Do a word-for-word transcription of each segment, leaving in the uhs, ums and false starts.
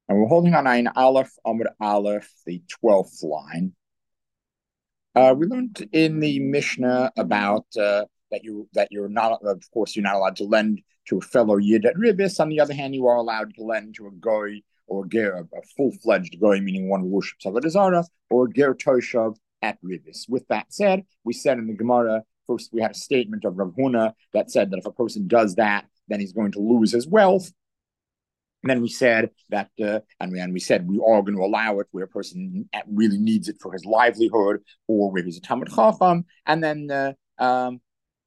And we're holding on Ayin Aleph, Amud Aleph, the twelfth line. Uh, we learned in the Mishnah about uh, that you that you're not, of course, you're not allowed to lend to a fellow Yid at Ribis. On the other hand, you are allowed to lend to a goy or a ger, a full-fledged goy, meaning one who worships Avodah Zarah, or a ger toshav at Ribis. With that said, we said in the Gemara, first we had a statement of Rav Huna that said that if a person does that, then he's going to lose his wealth. And then we said that, uh, and, we, and we said we are going to allow it where a person really needs it for his livelihood, or where he's a Talmid Chacham. And then, uh, um,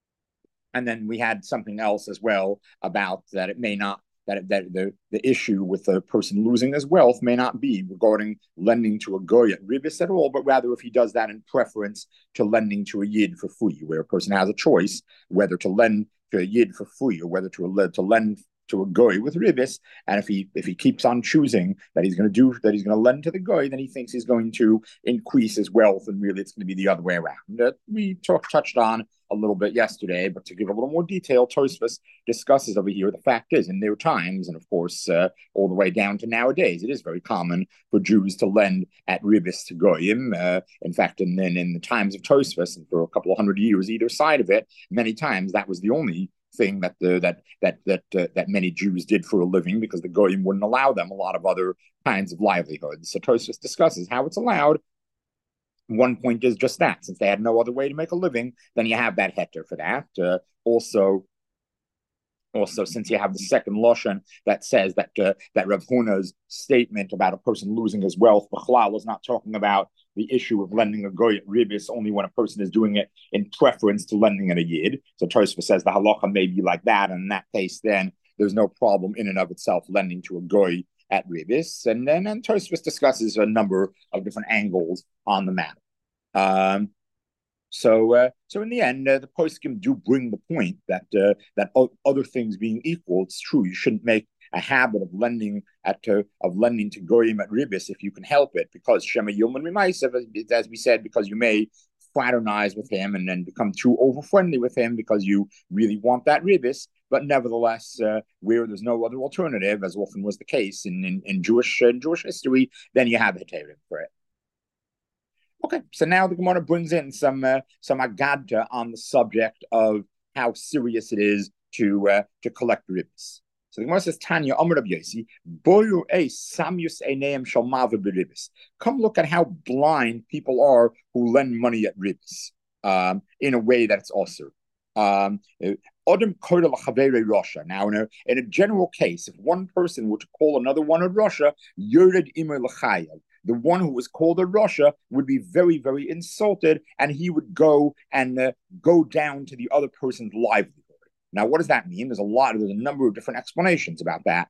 and then we had something else as well about that it may not that that the the issue with the person losing his wealth may not be regarding lending to a goy at ribis at all, but rather if he does that in preference to lending to a yid for free, where a person has a choice whether to lend to a yid for free or whether to to lend to a goy with ribis, and if he if he keeps on choosing that he's going to do that he's going to lend to the goy, then he thinks he's going to increase his wealth, and really it's going to be the other way around. That we talk, touched on a little bit yesterday, but to give a little more detail, Tosfos discusses over here the fact is in their times, and of course uh, all the way down to nowadays, it is very common for Jews to lend at ribis to goyim. Uh, in fact, and then in the times of Tosfos, and for a couple of hundred years either side of it, many times that was the only thing that the that that that uh, that many Jews did for a living, because the goyim wouldn't allow them a lot of other kinds of livelihoods. So Tosfos discusses how it's allowed. One point is just that, since they had no other way to make a living, then you have that heter for that. Uh, also, also, since you have the second lashon that says that uh, that Rav Huna's statement about a person losing his wealth, Bechlal, is not talking about the issue of lending a goy at ribis only when a person is doing it in preference to lending at a yid. So Tosfos says the halacha may be like that, and in that case, then there's no problem in and of itself lending to a goy at ribis. And then and Tosfos discusses a number of different angles on the matter. Um, so, uh, so in the end, uh, the poskim do bring the point that uh, that o- other things being equal, it's true. You shouldn't make a habit of lending at uh, of lending to goyim at ribis if you can help it, because shema yilman mimaisa, as we said, because you may fraternize with him and then become too over friendly with him because you really want that ribis. But nevertheless, uh, where there's no other alternative, as often was the case in in, in Jewish uh, Jewish history, then you have a heterim for it. Okay, so now the Gemara brings in some uh, some agadta on the subject of how serious it is to uh, to collect ribs. So the Gemara says, Tanya, Amr Rabbi Yosi, boyu e samyus eineim shalmava beribis. Come look at how blind people are who lend money at ribs um, in a way that's also. Um, Adam Russia. Now, in a, in a general case, if one person were to call another one in Russia, Yurid Imer Lachayev, the one who was called a Russia would be very, very insulted, and he would go and uh, go down to the other person's livelihood. Now, what does that mean? There's a lot, there's a number of different explanations about that.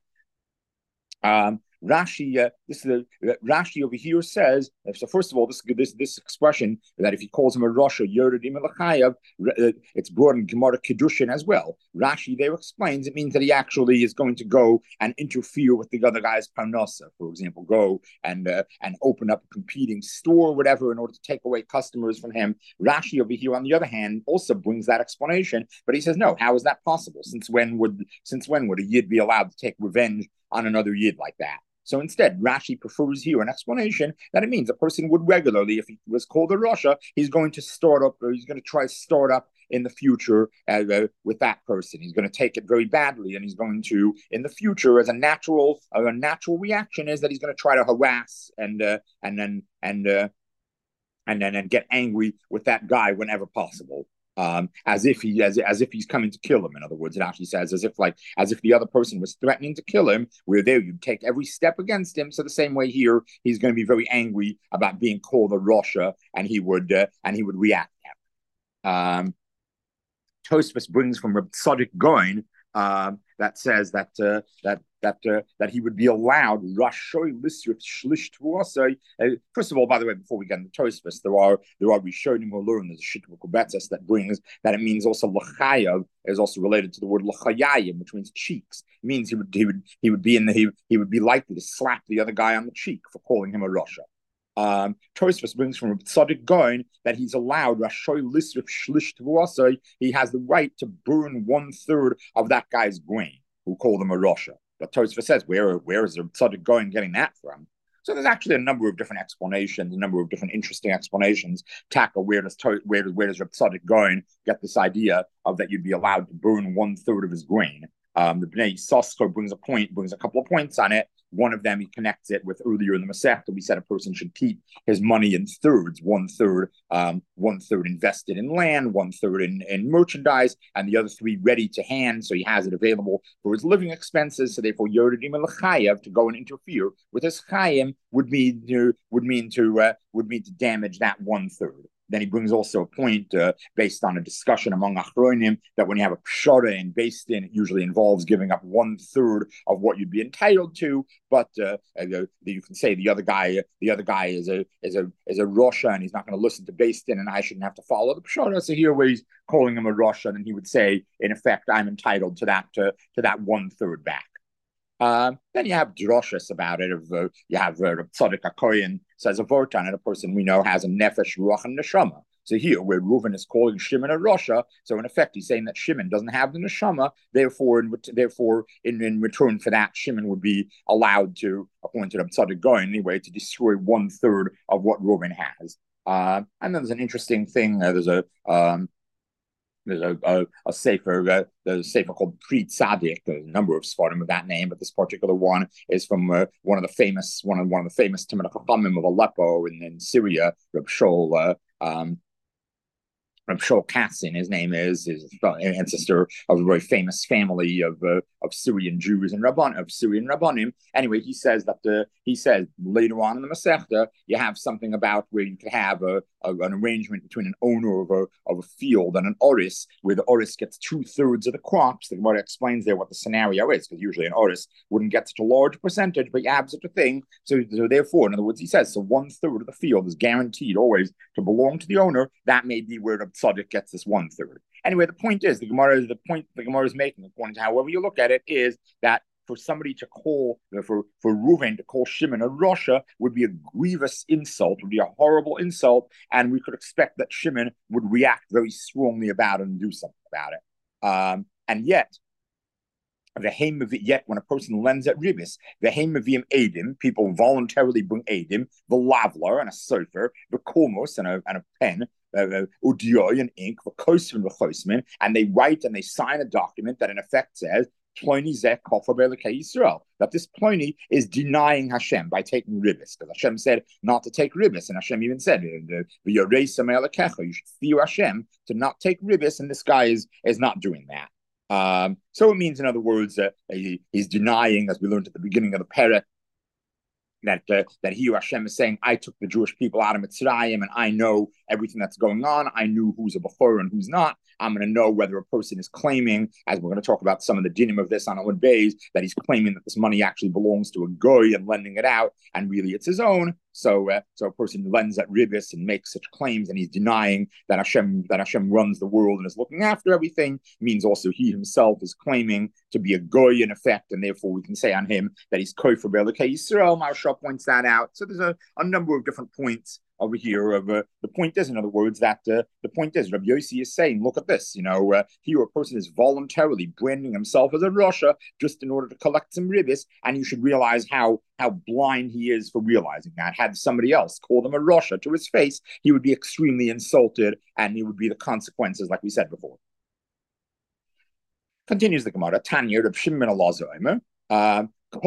Um, Rashi, uh, this is uh, Rashi over here says. So first of all, this this this expression that if he calls him a Russia, uh, it's brought in Gemara Kiddushin as well. Rashi there explains it means that he actually is going to go and interfere with the other guy's parnasa. For example, go and uh, and open up a competing store or whatever in order to take away customers from him. Rashi over here, on the other hand, also brings that explanation, but he says no. How is that possible? Since when would since when would a yid be allowed to take revenge on another yid like that? So instead, Rashi prefers here an explanation that it means a person would regularly, if he was called a Russia, he's going to start up, or he's going to try to start up in the future uh, uh, with that person. He's going to take it very badly, and he's going to, in the future, as a natural, uh, a natural reaction, is that he's going to try to harass and uh, and then and uh, and then and get angry with that guy whenever possible. Um, as if he as, as if he's coming to kill him. In other words, it actually says as if like as if the other person was threatening to kill him. Where there you take every step against him. So the same way here, he's going to be very angry about being called a Russia, and he would uh, and he would react. Um, Tosfos brings from Reb Tzadok Goin um, that says that uh, that that uh, that he would be allowed Rashoy Lisrif Shlish Tuasai. First of all, by the way, before we get into Tosfos, there are there are Rishonim who learn there's a Shittuk Kubetzes that brings that it means also Lachayav is also related to the word Lachayayim, which means cheeks. It means he would he would he would be in the he, he would be likely to slap the other guy on the cheek for calling him a Russia. Um, Tosfos brings from Tzadok Goin that he's allowed Rashoy Lisrif Shlish Tuasai. He has the right to burn one third of that guy's grain who called him a Russia. But Tosfos says, where where is the tzaddik going getting that from? So there's actually a number of different explanations, a number of different interesting explanations. Tackle where does where does where does Reb Tzaddik going get this idea of that you'd be allowed to burn one third of his grain? Um, the Bnei Yissaschar brings a point, brings a couple of points on it. One of them he connects it with earlier in the Masechta. We said a person should keep his money in thirds, one third, um, one third invested in land, one third in, in merchandise, and the other three ready to hand, so he has it available for his living expenses. So therefore, Yoredim Lechayev to go and interfere with his chayim would mean to would mean to uh, would mean to damage that one third. Then he brings also a point uh, based on a discussion among Achronim that when you have a pshara in Beis Din, it usually involves giving up one third of what you'd be entitled to. But uh, uh, you can say the other guy, the other guy is a is a is a Rosha, and he's not going to listen to Beis Din, and I shouldn't have to follow the pshara. So here, where he's calling him a Rosha, and he would say, in effect, I'm entitled to that to, to that one third back. Um, then you have droshes about it. Of uh, you have uh, Tzaddik HaKohen says a vort on it. A person we know has a nefesh, ruach, and neshama. So here, where Reuven is calling Shimon a Rosha, so in effect he's saying that Shimon doesn't have the neshama. Therefore, in, therefore, in, in return for that, Shimon would be allowed to, according to the Tzaddik Goyen anyway, to destroy one third of what Reuven has. Uh, and then there's an interesting thing. Uh, there's a um, There's a, a, a sefer, uh, there's a sefer called Pri Tzadik. There's a number of svarim of that name, but this particular one is from uh, one of the famous, one of one of the famous Talmidei Chachamim of Aleppo in, in Syria, Reb Shol, uh, um, Reb Shol Katzin, his name is, is an ancestor of a very famous family of uh, of Syrian Jews and Rabban of Syrian Rabbanim. Anyway, he says that the he says later on in the Masechta you have something about where you could have a, a an arrangement between an owner of a of a field and an oris, where the oris gets two thirds of the crops. The Gemara explains there what the scenario is, because usually an oris wouldn't get such a large percentage, but you have such a thing. So, so therefore, in other words, he says so one third of the field is guaranteed always to belong to the owner. That may be where the tzaddik gets this one third. Anyway, the point is, the Gemara is the point the Gemara is making, according to however you look at it, is that for somebody to call, for, for Reuven to call Shimon a Rosha would be a grievous insult, would be a horrible insult, and we could expect that Shimon would react very strongly about it and do something about it. Um, and yet, Yet, when a person lends at ribis, the heimavim edim, people voluntarily bring edim, the lavlar and a sofer, the komos and a and a pen, udioy and ink, the kosman, the chosman, and they write and they sign a document that in effect says Ploni zeh kofa be'elokei Yisrael, that this Ploni is denying Hashem by taking ribis, because Hashem said not to take ribis, and Hashem even said, you should fear Hashem to not take ribis, and this guy is is not doing that. Um, so it means, in other words, uh, he, he's denying, as we learned at the beginning of the parak, that uh, that he, Hashem, is saying, I took the Jewish people out of Mitzrayim, and I know everything that's going on. I knew who's a Bechor and who's not. I'm going to know whether a person is claiming, as we're going to talk about some of the dinim of this on Amud Beis, that he's claiming that this money actually belongs to a goy and lending it out, and really it's his own. So, uh, so a person lends at ribis and makes such claims, and he's denying that Hashem that Hashem runs the world and is looking after everything. Means also he himself is claiming to be a goy in effect, and therefore we can say on him that he's kofer be'elokei Yisrael. Maharsha points that out. So there's a, a number of different points over here. Of uh, the point is, in other words, that uh, the point is, Rabbi Yossi is saying, look at this. You know, uh, here a person is voluntarily branding himself as a Rasha just in order to collect some ribis, and you should realize how how blind he is for realizing that. Had somebody else called him a Rasha to his face, he would be extremely insulted, and it would be the consequences, like we said before. Continues the Gemara, Tanya, Reb Shimon Elazar, uh,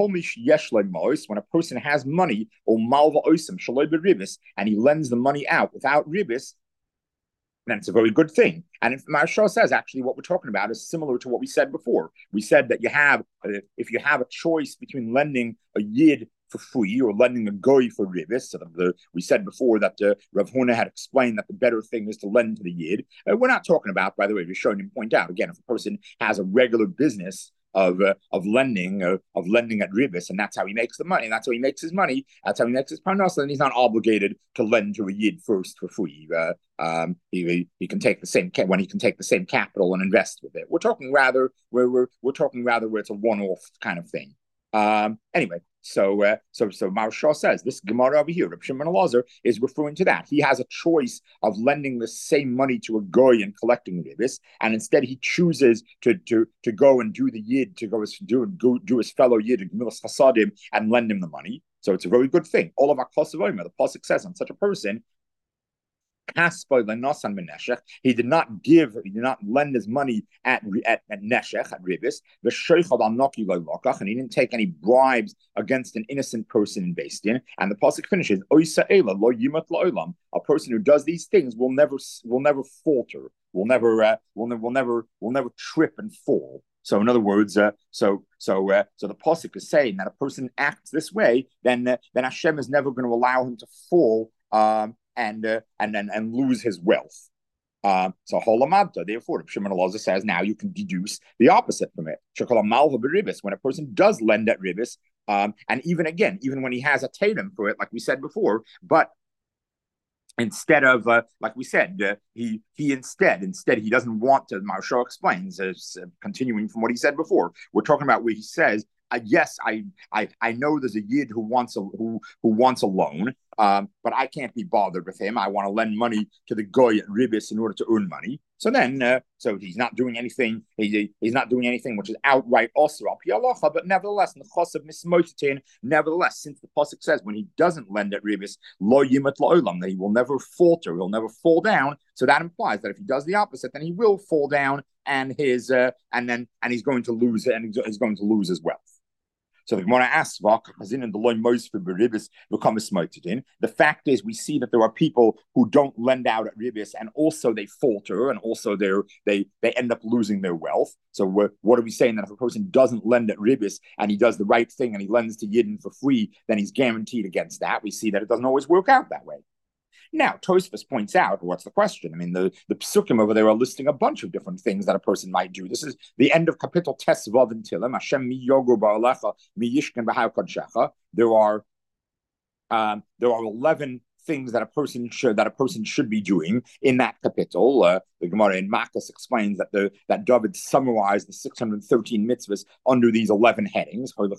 when a person has money or malva osim shaloi beribis, and he lends the money out without ribis, then it's a very good thing. And if Maharsha says, actually, what we're talking about is similar to what we said before. We said that you have, uh, if you have a choice between lending a yid for free or lending a goy for ribis, so the, we said before that uh, Rav Huna had explained that the better thing is to lend to the yid. Uh, we're not talking about, by the way, we're showing him point out, again, if a person has a regular business of uh, of lending uh, of lending at ribis, and that's how he makes the money. That's how he makes his money. That's how he makes his parnasa. And he's not obligated to lend to a yid first for free. Uh, um, he he can take the same when he can take the same capital and invest with it. We're talking rather where we're we're talking rather where it's a one-off kind of thing. Um, anyway, So, uh, so, so Maharsha says this Gemara over here, Reb Shimon Elazar, is referring to that. He has a choice of lending the same money to a goy and collecting ribis, and instead he chooses to to to go and do the yid, to go do go do his fellow yid Gemilas Chasadim and lend him the money. So it's a very good thing. All of our Kosovoima, the pasuk says on such a person, he did not give, he did not lend his money at at, at neshech, at ribis, and he didn't take any bribes against an innocent person in Beis Din. And the pasuk finishes, a person who does these things will never will never falter, will never uh, will, ne- will never will never trip and fall. So, in other words, uh, so so uh, so the pasuk is saying that a person acts this way, then uh, then Hashem is never going to allow him to fall. Um, and uh, and and and lose his wealth. Uh, so Holamabta, therefore, Shimon Elazar says now you can deduce the opposite from it. When a person does lend at ribis, um, and even again, even when he has a tatum for it, like we said before, but instead of uh, like we said, uh, he he instead instead he doesn't want to. Maharsha explains, uh, continuing from what he said before. We're talking about where he says, uh, yes, I, I I know there's a yid who wants a who who wants a loan, um, but I can't be bothered with him. I want to lend money to the goy at ribis in order to earn money. So then, uh, so he's not doing anything. He, he's not doing anything which is outright also al pi halacha, but nevertheless, nechasav mismotetin. Nevertheless, since the pasuk says when he doesn't lend at ribis, lo yimat la'olam, that he will never falter, he'll never fall down. So that implies that if he does the opposite, then he will fall down, and his uh, and then and he's going to lose it, and he's going to lose his wealth. So the Gemara asks, the fact is, we see that there are people who don't lend out at ribis, and also they falter, and also they they they end up losing their wealth. So what are we saying? That if a person doesn't lend at ribis and he does the right thing and he lends to Yidden for free, then he's guaranteed against that. We see that it doesn't always work out that way. Now, Tosfos points out, what's the question? I mean, the, the psukim over there are listing a bunch of different things that a person might do. This is the end of Kapitel Tes Vav in Tillim. Hashem mi yogo ba'alecha mi yishken b'hau kodshecha. There are um, there are eleven things that a person should that a person should be doing in that kapitel. Uh, the Gemara in Makkas explains that the that David summarized the six hundred thirteen mitzvahs under these eleven headings, et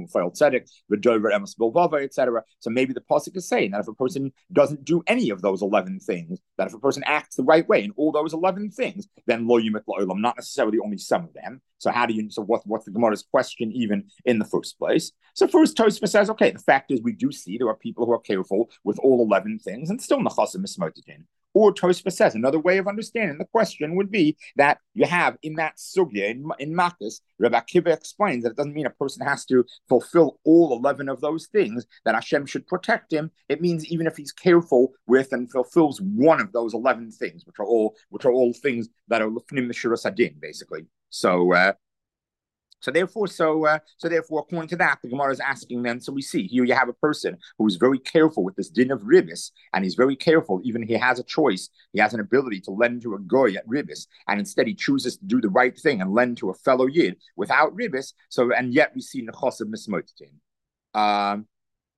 cetera. So maybe the pasuk is saying that if a person doesn't do any of those eleven things, that if a person acts the right way in all those eleven things, then lo yimit la'olam, not necessarily only some of them. So how do you? So what? What's the Gemara's question even in the first place? So first, Tosfos says, okay, the fact is we do see there are people who are careful with all eleven things and still nachasim mismotetin. Or Tosfos says another way of understanding the question would be that you have in that sugya in, in Makkas, Rabbi Akiva explains that it doesn't mean a person has to fulfill all eleven of those things, that Hashem should protect him. It means even if he's careful with and fulfills one of those eleven things, which are all which are all things that are lifnim mishuras hadin, basically. So. Uh, So therefore, so uh, so therefore, according to that, the Gemara is asking then. So we see here you have a person who is very careful with this din of ribis, and he's very careful. Even he has a choice, he has an ability to lend to a goy at ribis, and instead he chooses to do the right thing and lend to a fellow yid without ribis. So and yet we see nechasav mismotetin. Um.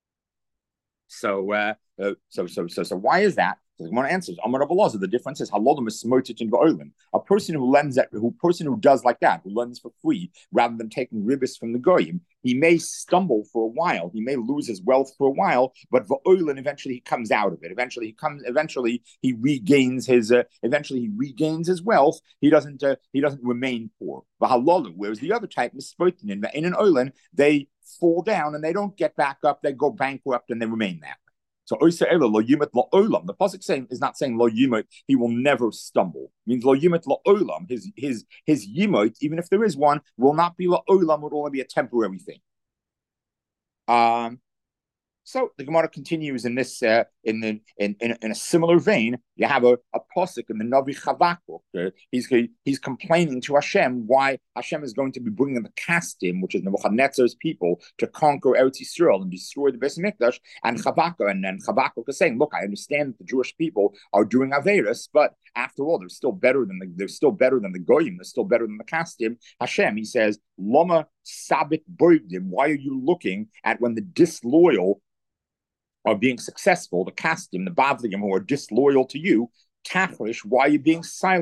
So uh, uh, so so so so why is that? So the Gemara answers, Amar Rabbi Elazar, the difference is halodom is smotichin va'olim. A person who lends that, who person who does like that, who lends for free rather than taking ribis from the goyim, he may stumble for a while, he may lose his wealth for a while, but va'olim eventually he comes out of it. Eventually he comes. Eventually he regains his. Uh, eventually he regains his wealth. He doesn't. Uh, he doesn't remain poor. V'halolu, whereas the other type mispotin in in an oilin, they fall down and they don't get back up. They go bankrupt and they remain there. So lo yimit lo olam. The pasuk saying is not saying lo yimit, he will never stumble. It means lo yimit lo olam. His his his yimot, even if there is one, will not be lo olam. Would only be a temporary thing. Um. So the Gemara continues in this uh, in, the, in in in a similar vein. You have a, a pasuk in the Navi Chavakuk. Uh, he's he's complaining to Hashem why Hashem is going to be bringing the Kasdim, which is Nebuchadnezzar's people, to conquer Eretz Yisrael and destroy the Beis Hamikdash. And Chavakuk and then Chavakuk is saying, look, I understand that the Jewish people are doing Averis, but after all, they're still better than the they're still better than the Goyim. They're still better than the Kasdim. Hashem, he says, Lama Sabit Boigdim. Why are you looking at when the disloyal are being successful, the Kasdim, the Bavliim, who are disloyal to you, Tachlish, why are you being silent?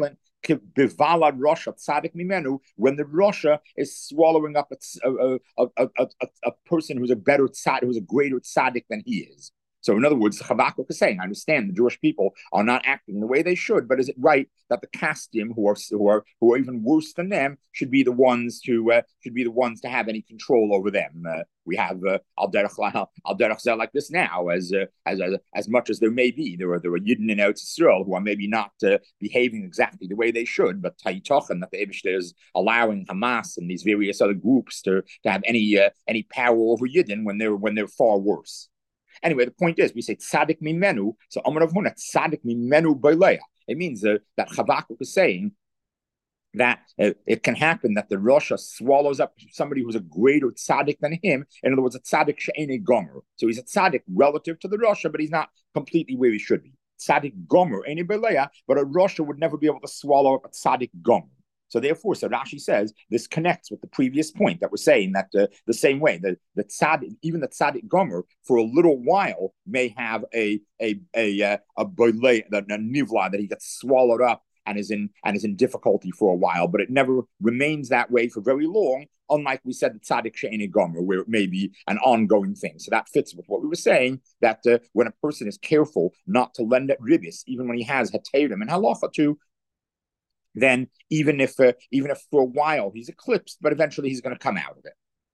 bivala Russia tzaddik mimenu, when the Russia is swallowing up a, a, a, a, a, a person who's a better tzaddik, who's a greater tzaddik than he is. So in other words, Habakkuk is saying, I understand the Jewish people are not acting the way they should, but is it right that the Kasdim, who are who are who are even worse than them, should be the ones to uh, should be the ones to have any control over them? Uh, we have al derech al derech like this now, as, uh, as as as much as there may be, there are there are Yidden in Eretz Yisrael who are maybe not uh, behaving exactly the way they should, but Taitochen, that the Eibishter is allowing Hamas and these various other groups to to have any uh, any power over Yidden when they're when they're far worse. Anyway, the point is, we say tzaddik mimenu. So Amar Rav Huna, tzaddik mimenu b'leia. It means uh, that Habakkuk is saying that uh, it can happen that the Rasha swallows up somebody who's a greater tzaddik than him. In other words, a tzaddik she'ene gomer. So he's a tzaddik relative to the Rasha, but he's not completely where he should be. Tzaddik gomer, ene b'leia, but a Rasha would never be able to swallow up a tzaddik gomer. So therefore, so Rashi says this connects with the previous point that we're saying that uh, the same way that the tzaddik, even the tzaddik gomer, for a little while may have a a a a, a, bolei, a, a nivla that he gets swallowed up and is in and is in difficulty for a while, but it never remains that way for very long. Unlike we said the tzaddik she'ene gomer, where it may be an ongoing thing. So that fits with what we were saying, that uh, when a person is careful not to lend at ribis, even when he has heterim and halacha too, then even if uh, even if for a while he's eclipsed, but eventually he's going to come out of it.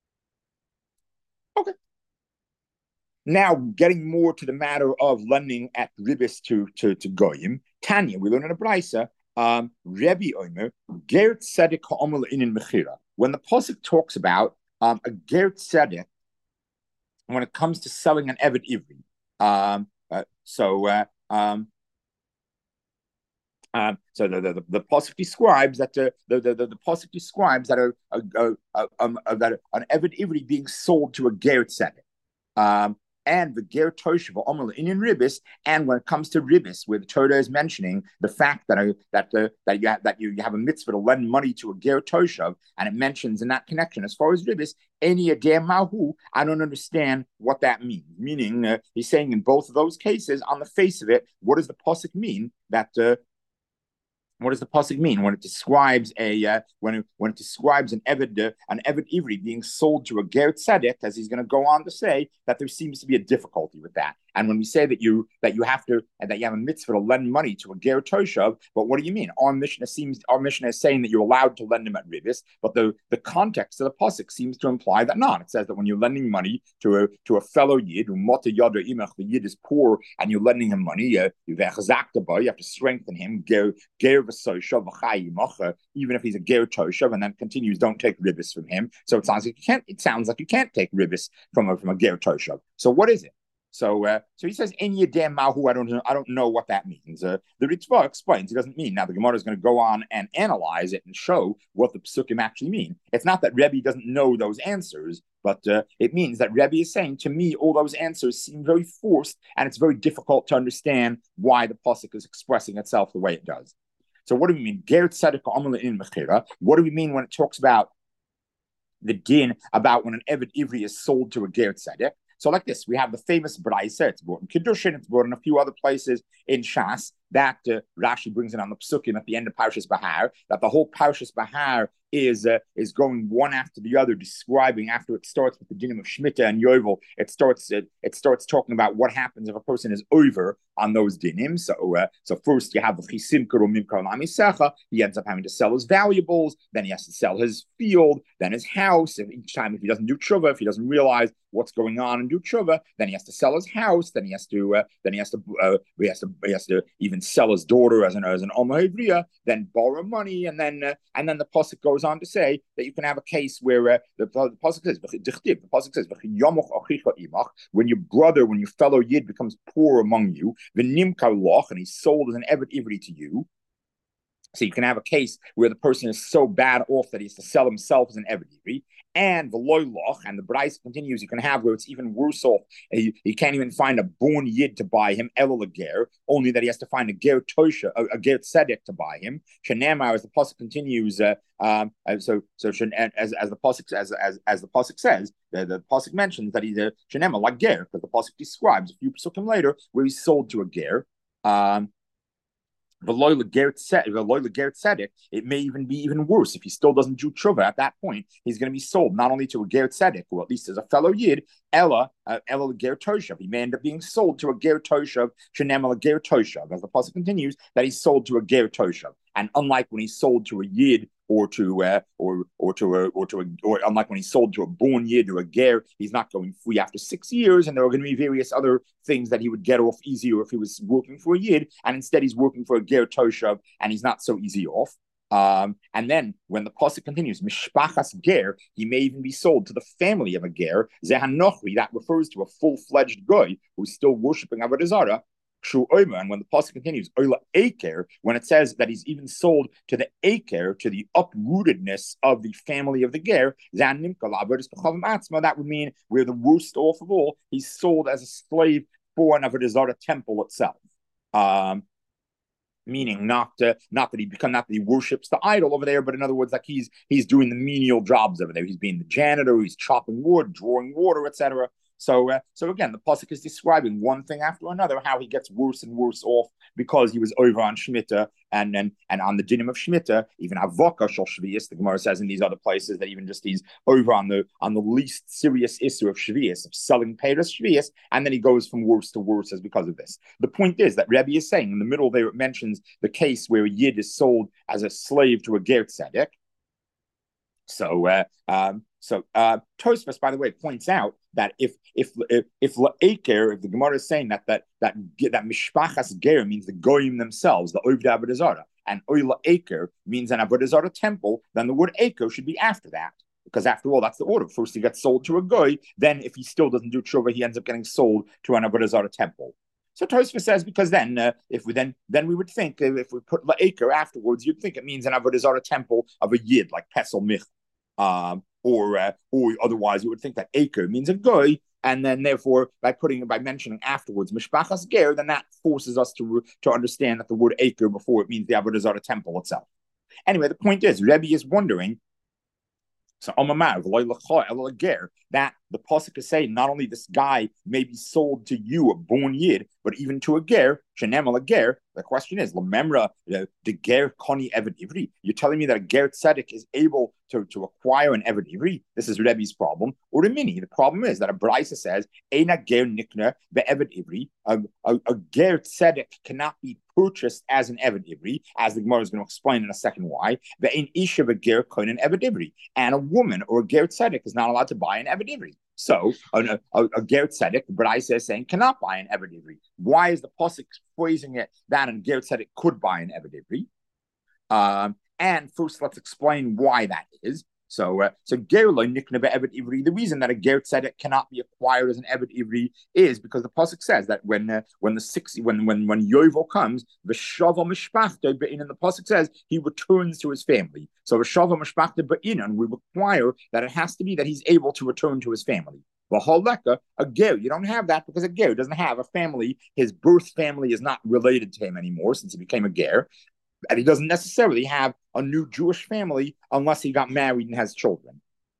Okay. Now, getting more to the matter of lending at ribis to to to goyim, Tanya, we learn in a brisa, um, Rebbe Omer, ger tzedek ha'omer inin mechira. When the pasuk talks about um, a ger tzedek, when it comes to selling an eved ivri, um, uh, so. Uh, um, Um, so the the, the, the pasuk describes that uh, the, the the the pasuk describes that a, a, a, a, um, a that an eved ivri being sold to a ger tzedek, um, and the ger toshav omer in ribis. And when it comes to ribis, where the Torah is mentioning the fact that a, that the that you have, that you, you have a mitzvah to lend money to a ger toshav, and it mentions in that connection as far as ribis any again mahu, I don't understand what that means. Meaning, uh, he's saying in both of those cases, on the face of it, what does the pasuk mean that? Uh, What does the pasuk mean when it describes a uh, when it, when it describes an eved uh, an eved ivri being sold to a ger tzedek, as he's going to go on to say that there seems to be a difficulty with that. And when we say that you that you have to and that you have a mitzvah to lend money to a ger toshav, but what do you mean? Our Mishnah seems our Mishnah is saying that you're allowed to lend him at ribis, but the, the context of the pasuk seems to imply that not. It says that when you're lending money to a to a fellow yid, umota yada imach, the yid is poor, and you're lending him money, uh, you have to strengthen him. Ger ger even if he's a ger toshav, and then continues, don't take ribis from him. So it sounds like you can't. It sounds like you can't take ribis from a from a ger toshav. So what is it? So uh, so he says en yedem mahu. I don't know. I don't know what that means. Uh, the Ritva explains it doesn't mean. Now the Gemara is going to go on and analyze it and show what the psukim actually mean. It's not that Rebbe doesn't know those answers, but uh, it means that Rebbe is saying, to me, all those answers seem very forced, and it's very difficult to understand why the pasuk is expressing itself the way it does. So what do we mean? Ger tzedek ha'omer in mechira. What do we mean when it talks about the din about when an eved ivri is sold to a ger tzedek? So like this, we have the famous brisa. It's brought in Kiddushin. It's brought in a few other places in Shas. That uh, Rashi brings it on the Psukim at the end of Parshas Bahar. That the whole Parshas Bahar is uh, is going one after the other, describing after it starts with the dinim of Shemitah and Yovel. It starts it, it starts talking about what happens if a person is over on those dinim. So uh, so first you have the chisim karo mimkar lamisecha. He ends up having to sell his valuables. Then he has to sell his field. Then his house. And each time, if he doesn't do tshuva, if he doesn't realize what's going on and do tshuva, then he has to sell his house. Then he has to uh, then he has to uh, he has to he has to even sell his daughter as an as an Omer Ivriya, then borrow money, and then uh, and then the pasuk goes on to say that you can have a case where uh, the, the pasuk says the pasuk says when your brother, when your fellow yid becomes poor among you, and he's sold as an eved ivri to you. So you can have a case where the person is so bad off that he has to sell himself as an eved ivri. And the loyloch, and the Bryce continues, you can have where it's even worse off. He, he can't even find a born yid to buy him, elul ger, only that he has to find a ger tosha, a, a ger tzedek to buy him. Shenamar, as the pasuk continues, uh, um, so so as as the pasuk as as as the pasuk says, the, the pasuk mentions that he's a shenamar like ger, because the pasuk describes a few pasukim later where he's sold to a ger. Um, It may even be even worse if he still doesn't do tshuva at that point. He's going to be sold not only to a ger tzedek, or at least as a fellow yid, ella uh, ella ger toshav. He may end up being sold to a ger toshav, shenem a ger toshav. As the pasuk continues, that he's sold to a ger toshav, and unlike when he's sold to a yid or to uh, or or to a or to a or unlike when he's sold to a born yid or a ger, he's not going free after six years, and there are going to be various other things that he would get off easier if he was working for a yid, and instead he's working for a ger toshav, and he's not so easy off. Um, and then when the pasuk continues, mishpachas ger, he may even be sold to the family of a ger. Zehanochri, that refers to a full-fledged guy who's still worshiping Avodah Zarah. And when the pasuk continues, Aker, when it says that he's even sold to the Aker, to the uprootedness of the family of the ger, that would mean we're the worst off of all. He's sold as a slave for an Avodah Zarah temple itself. Um, meaning not uh, not that he become not that he worships the idol over there, but in other words, like he's he's doing the menial jobs over there. He's being the janitor, he's chopping wood, drawing water, et cetera. So, uh, so again, the pasuk is describing one thing after another, how he gets worse and worse off because he was over on Shemitah and and, and on the dinim of Shemitah, even avoka shel shvius. The Gemara says in these other places that even just he's over on the on the least serious issue of shvius, of selling peiros shvius, and then he goes from worse to worse as because of this. The point is that Rebbe is saying in the middle there it mentions the case where a yid is sold as a slave to a ger tzedek. So, uh, um, so uh, Tosfos, by the way, points out that if if if if La'aker, if the Gemara is saying that that that that mishpachas ger means the goyim themselves, the ovdei avodah zarah, and oy La'aker means an avodah zarah temple, then the word aker should be after that, because after all, that's the order. First, he gets sold to a goy, then if he still doesn't do tshuva, he ends up getting sold to an avodah zarah temple. So Tosfos says because then, uh, if we then then we would think uh, if we put La'aker afterwards, you'd think it means an avodah zarah temple of a yid like Pesel Mich. Um, or uh, or otherwise, you would think that Aker means a goy, and then therefore by putting by mentioning afterwards mishpachas ger, then that forces us to to understand that the word Aker before it means the Avodah Zarah temple itself. Anyway, the point is, Rebbe is wondering. So that the pasuk is saying not only this guy may be sold to you, a born yid, but even to a ger, shenem a ger. The question is, lememra the ger koni eved ivri. You're telling me that a ger tzedek is able to, to acquire an eved ivri? This is Rebbe's problem. Or the mini. The problem is that a brisa says eina ger nikner be'eved ivri. A, a, a ger tzedek cannot be purchased as an eved ivri, as the Gemara is going to explain in a second why. Ve'ein isha be'ger koinen eved ivri, and a woman or a ger tzedek is not allowed to buy an eved ivri. So a, a, a ger tzedek, but I say saying cannot buy an eved ivri. Why is the pasuk phrasing it that a ger tzedek could buy an eved ivri? Um, and first, let's explain why that is. So, uh, so gerlo nikna be'eved ivri. The reason that a ger tzedek cannot be acquired as an eved ivri is because the pasuk says that when uh, when the sixty when when when Yovel comes, v'shava mishpachto be'inan. The pasuk says he returns to his family. So v'shava mishpachto be'inan, we require that it has to be that he's able to return to his family. V'holeka, a ger, you don't have that because a ger doesn't have a family. His birth family is not related to him anymore since he became a ger. And he doesn't necessarily have a new Jewish family unless he got married and has children.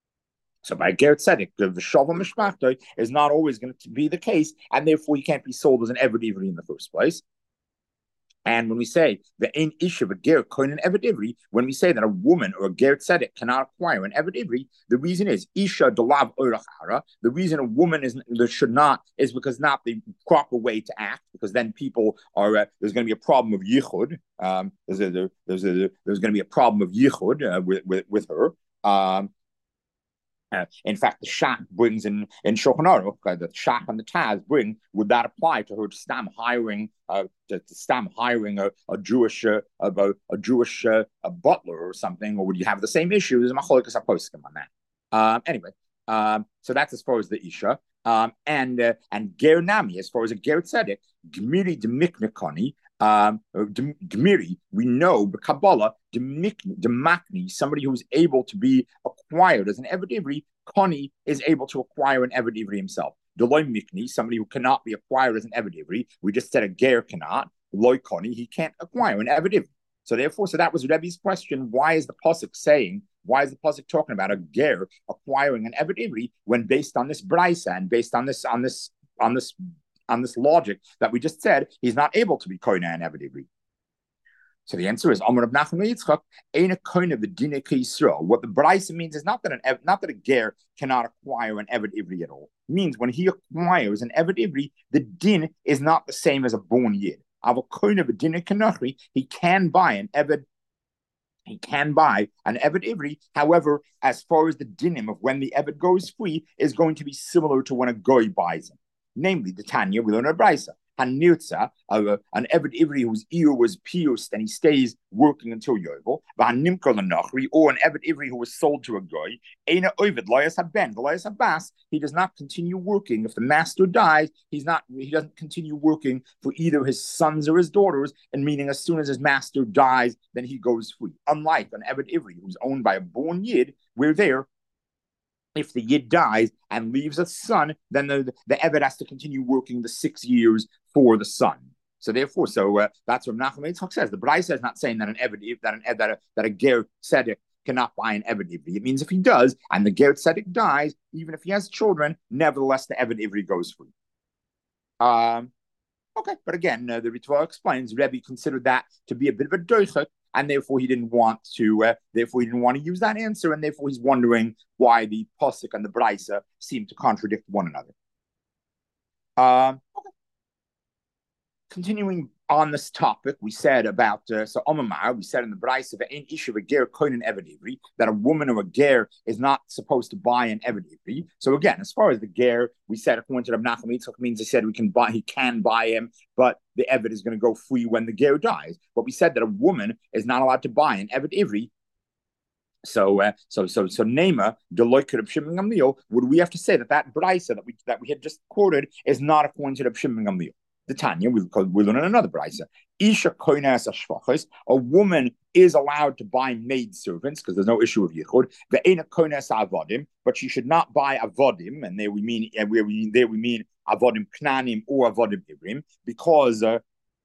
So by ger tzedek, the v'shava mishpachto is not always going to be the case, and therefore he can't be sold as an eved ivri in the first place. And when we say the ein isha v'ger koinen eved ivri, when we say that a woman or a ger tzedek cannot acquire an eved ivri, the reason is isha dolav orachara. The reason a woman is should not is because not the proper way to act. Because then people are uh, there's going to be a problem of yichud. Um, there's a, there's a, there's going to be a problem of yichud uh, with, with with her. Um, Uh, in fact, the Shach brings in in Shulchan Aruch, uh, the Shach and the Taz bring, would that apply to her to stam hiring uh, to, to stam hiring a, a Jewish uh, a, a Jewish uh, a butler or something, or would you have the same issue? There's a machlokas haposkim on that. Um, anyway, um, so that's as far as the Isha. Um, and uh, and ger nami, as far as a ger tzedek, gmiri demiknikoni. Um, Gmiri, we know the Kabbalah, Demakni, somebody who's able to be acquired as an Eved Ivri, Koni is able to acquire an Eved Ivri himself. Deloy Mikni, somebody who cannot be acquired as an Eved Ivri, we just said a Ger cannot. Loy Koni, he can't acquire an Eved Ivri. So therefore, so that was Rebbe's question. Why is the pasuk saying? Why is the pasuk talking about a Ger acquiring an Eved Ivri when based on this brisa and based on this on this on this on this logic that we just said, he's not able to be koina and eved ivri. So the answer is Amar Rab Nachman Yitzchak, Ein a koine v'dine Yisrael. What the Braisa means is not that an not that a ger cannot acquire an Eved Ivri at all. It means when he acquires an Eved Ivri, the din is not the same as a born yid. Ava koine v'dine Kanachri, he can buy an Eved. He can buy an Eved Ivri. However, as far as the dinim of when the Eved goes free is going to be similar to when a goy buys him. Namely, the Tanya, we learn a Braisa. Hanirtza, uh, an Eved Ivri whose ear was pierced and he stays working until Yovel, V'hanimkar l'nachri, or an Eved Ivri who was sold to a goy, Eina Ovid, Loyas Haben, Loyas Abbas, he does not continue working. If the master dies, he's not, he doesn't continue working for either his sons or his daughters, and meaning as soon as his master dies, then he goes free. Unlike an Eved Ivri who's owned by a born Yid, where there, if the Yid dies and leaves a son, then the, the Eved has to continue working the six years for the son. So therefore, so uh, that's what Nachman Yitzchak says. The Braisa is not saying that an Eved, that an that a, that a Ger Tzedek cannot buy an Eved Ivri. It means if he does, and the Ger Tzedek dies, even if he has children, nevertheless the Eved Ivri goes free. Um, okay, but again, uh, the Ritva explains Rebbe considered that to be a bit of a doichet, and therefore he didn't want to. Uh, therefore, he didn't want to use that answer, and therefore he's wondering why the pasuk and the Braisa seem to contradict one another. Um, okay. Continuing on this topic, we said about uh, so Omamar, we said in the Braisa of an issue of a ger koinen Eved Ivri that a woman or a ger is not supposed to buy an Eved Ivri. So again, as far as the ger, we said according to Rab Nachman Yitzchak means he said we can buy, he can buy him, but the Eved is going to go free when the ger dies. But we said that a woman is not allowed to buy an Eved Ivri. So, uh, so, so, so, Nema, Deloitte Reb Shimon Gamliel, would we have to say that that Braisa that we that we had just quoted is not according to Reb Shimon Gamliel? The Tanya, we we learn in another Braisa. Isha koinas ashvachos, a woman is allowed to buy maid servants because there's no issue of yichud. Ve'ena koinas avodim, but she should not buy avodim, and there we mean where we there we mean avodim knanim or avodim ivrim, because. Uh,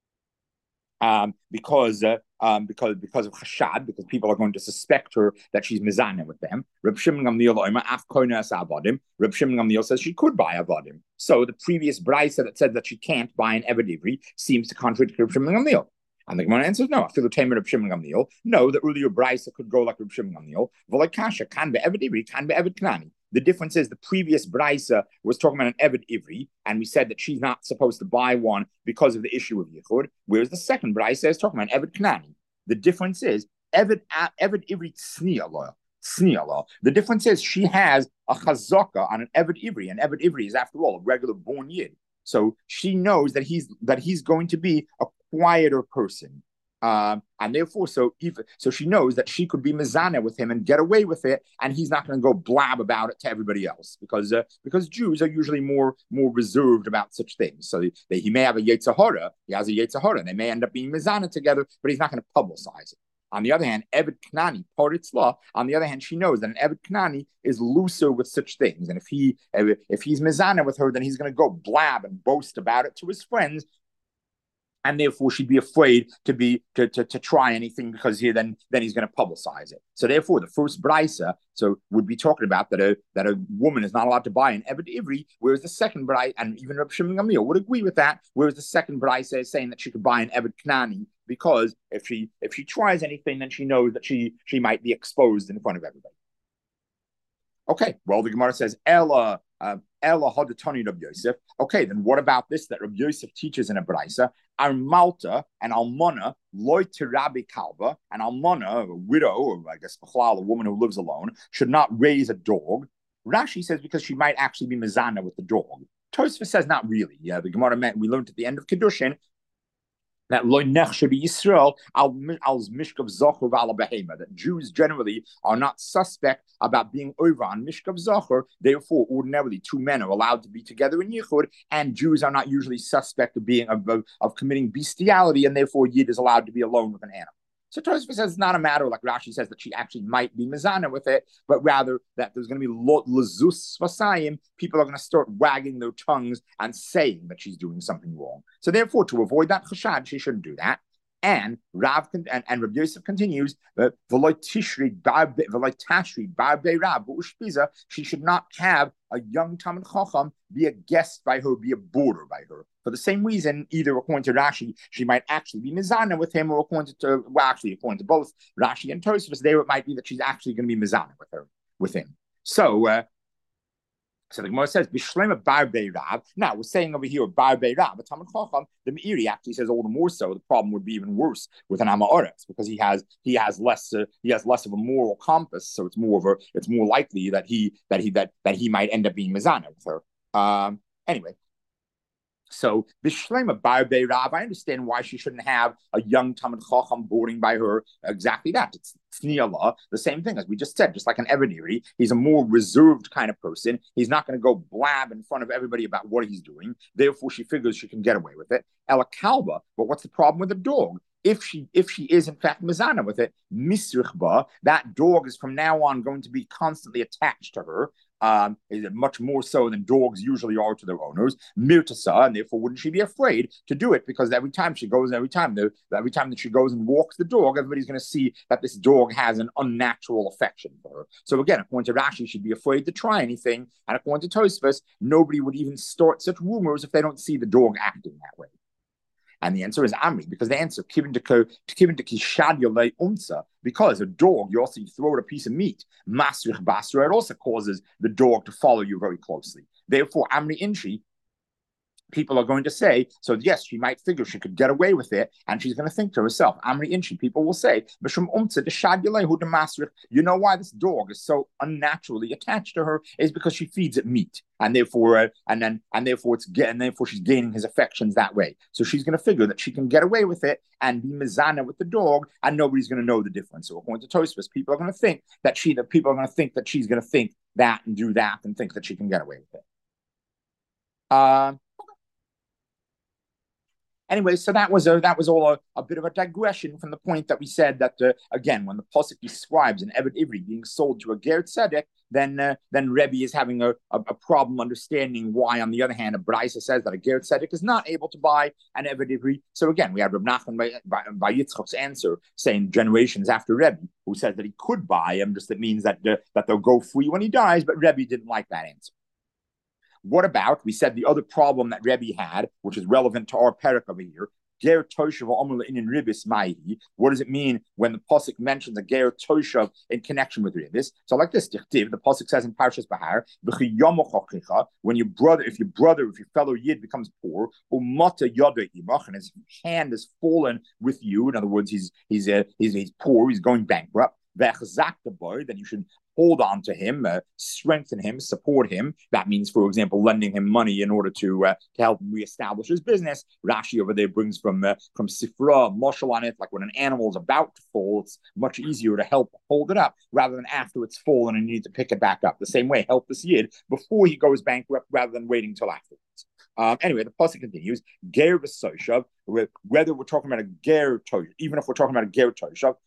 Um, because uh, um, because because of chashad, because people are going to suspect her that she's mizana with them. Reb Shimon Gamliel oima af koinas avodim. Reb Shimon Gamliel says she could buy avodim. So the previous brisa that said that she can't buy an Eved Ivri seems to contradict Reb Shimon Gamliel. And the Gemara answers no. I feel the tamer of Shimon Gamliel. No, the earlier brisa could go like Reb Shimon Gamliel. V'lekasha can be Eved Ivri, can be Eved Knani. The difference is the previous brisa was talking about an Eved Ivri, and we said that she's not supposed to buy one because of the issue of Yichud, whereas the second brisa is talking about an Eved Knani. The difference is Eved Eved Ivri Tzniya Tzniya. The difference is she has a chazaka on an Eved Ivri, and Eved Ivri is after all a regular born Yid. So she knows that he's that he's going to be a quieter person. Um, and therefore, so if, so she knows that she could be mizana with him and get away with it, and he's not going to go blab about it to everybody else because uh, because Jews are usually more more reserved about such things. So they, he may have a yetzahara, he has a yetzahara, and they may end up being mizana together, but he's not going to publicize it. On the other hand, Eved Knani, Paritzla, on the other hand, she knows that an Eved Knani is looser with such things, and if he if he's mizana with her, then he's going to go blab and boast about it to his friends. And therefore, she'd be afraid to be to, to, to try anything because here then then he's going to publicize it. So therefore, the first brisa so would be talking about that a that a woman is not allowed to buy an Eved Ivri, whereas the second brisa, and even Reb Shimon Gamliel would agree with that. Whereas the second brisa is saying that she could buy an Eved Knani because if she if she tries anything, then she knows that she she might be exposed in front of everybody. Okay, well the Gemara says Ella. Uh, Ella Hadatani Reb Yosef. Okay, then what about this that Reb Yosef teaches in a brisa? Armalta and Almona loy tirabi kalba, and Almona, a widow, or I guess a woman who lives alone, should not raise a dog. Rashi says because she might actually be mizana with the dog. Tosfos says not really. Yeah, the Gemara meant we learned at the end of Kiddushin that loy nech should be Yisrael al mishkav zocher v'ala behema, that Jews generally are not suspect about being over on mishkav zocher. Therefore, ordinarily, two men are allowed to be together in yichud, and Jews are not usually suspect of being of, of, of committing bestiality, and therefore Yid is allowed to be alone with an animal. So Tosfos says it's not a matter like Rashi says that she actually might be mizana with it, but rather that there's going to be lezus vasayim. People are going to start wagging their tongues and saying that she's doing something wrong. So therefore, to avoid that chashad, she shouldn't do that. And Rav and, and Rabbi Yosef continues, uh, she should not have a young Talmid Chacham be a guest by her, be a boarder by her. For the same reason, either according to Rashi, she might actually be mizana with him, or according to, well, actually according to both Rashi and Tosfos, there it might be that she's actually going to be mizana with her, with him. So, uh, So the Gemara says, Bishlema Bar Rav. Now, we're saying over here, Bar Rav, but Talmid Chacham, the Meiri actually says all the more so. The problem would be even worse with an Amoritz, because he has he has less uh, he has less of a moral compass. So it's more of a it's more likely that he that he that that he might end up being mizana with her. Um, anyway. So Bishlema Bar Rav, I understand why she shouldn't have a young Talmid Chacham boarding by her. Exactly that. It's Tzniyalah, the same thing as we just said, just like an Evaniri. He's a more reserved kind of person. He's not going to go blab in front of everybody about what he's doing. Therefore, she figures she can get away with it. Ela Kalba, but what's the problem with the dog? If she if she is in fact mizana with it, misrichba, that dog is from now on going to be constantly attached to her. Um, much more so than dogs usually are to their owners. Mirtasa, and therefore wouldn't she be afraid to do it? Because every time she goes, every time the every time that she goes and walks the dog, everybody's going to see that this dog has an unnatural affection for her. So again, according to Rashi, she'd be afraid to try anything, and according to Tosfos, nobody would even start such rumors if they don't see the dog acting that way. And the answer is Amri, because the answer, given to umsa, because a dog, you also you throw it a piece of meat, masrich basra, it also causes the dog to follow you very closely. Therefore, Amri Inshi, people are going to say, so yes, she might figure she could get away with it, and she's going to think to herself, Amri Inshi, people will say, you know why this dog is so unnaturally attached to her is because she feeds it meat, and therefore, uh, and then, and therefore it's and therefore she's gaining his affections that way. So she's going to figure that she can get away with it and be mizana with the dog, and nobody's going to know the difference. So according to Tosfos, people are going to think that she, that people are going to think that she's going to think that and do that and think that she can get away with it. Uh, Anyway, so that was a, that was all a, a bit of a digression from the point that we said that uh, again, when the pasuk describes an Eved Ivri being sold to a Ger Tzedek, then uh, then Rebbe is having a, a, a problem understanding why. On the other hand, a Braisa says that a Ger Tzedek is not able to buy an Eved Ivri. So again, we have Reb Nachman by, by, by Yitzchak's answer saying generations after Rebbe, who says that he could buy him, just that means that uh, that they'll go free when he dies. But Rebbe didn't like that answer. What about, we said the other problem that Rebbe had, which is relevant to our parak over here, Ger Toshav in Ribis Maihi. What does it mean when the pasuk mentions a Ger Toshav in connection with Ribis? So like this, the pasuk says in Parshas Bahar, when your brother, if your brother, if your fellow Yid becomes poor, umata yada imach, and his hand has fallen with you, in other words, he's he's uh, he's, he's poor, he's going bankrupt, then you should hold on to him, uh, strengthen him, support him. That means, for example, lending him money in order to uh, to help him reestablish his business. Rashi over there brings from uh, from Sifra, Moshel on it, like when an animal is about to fall, it's much easier to help hold it up rather than after it's fallen and you need to pick it back up. The same way, help this Yid before he goes bankrupt rather than waiting till afterwards. Um, anyway, the pasuk continues, Ger v'Soshav, whether we're talking about a Ger Toshav, even if we're talking about a Ger Toshav,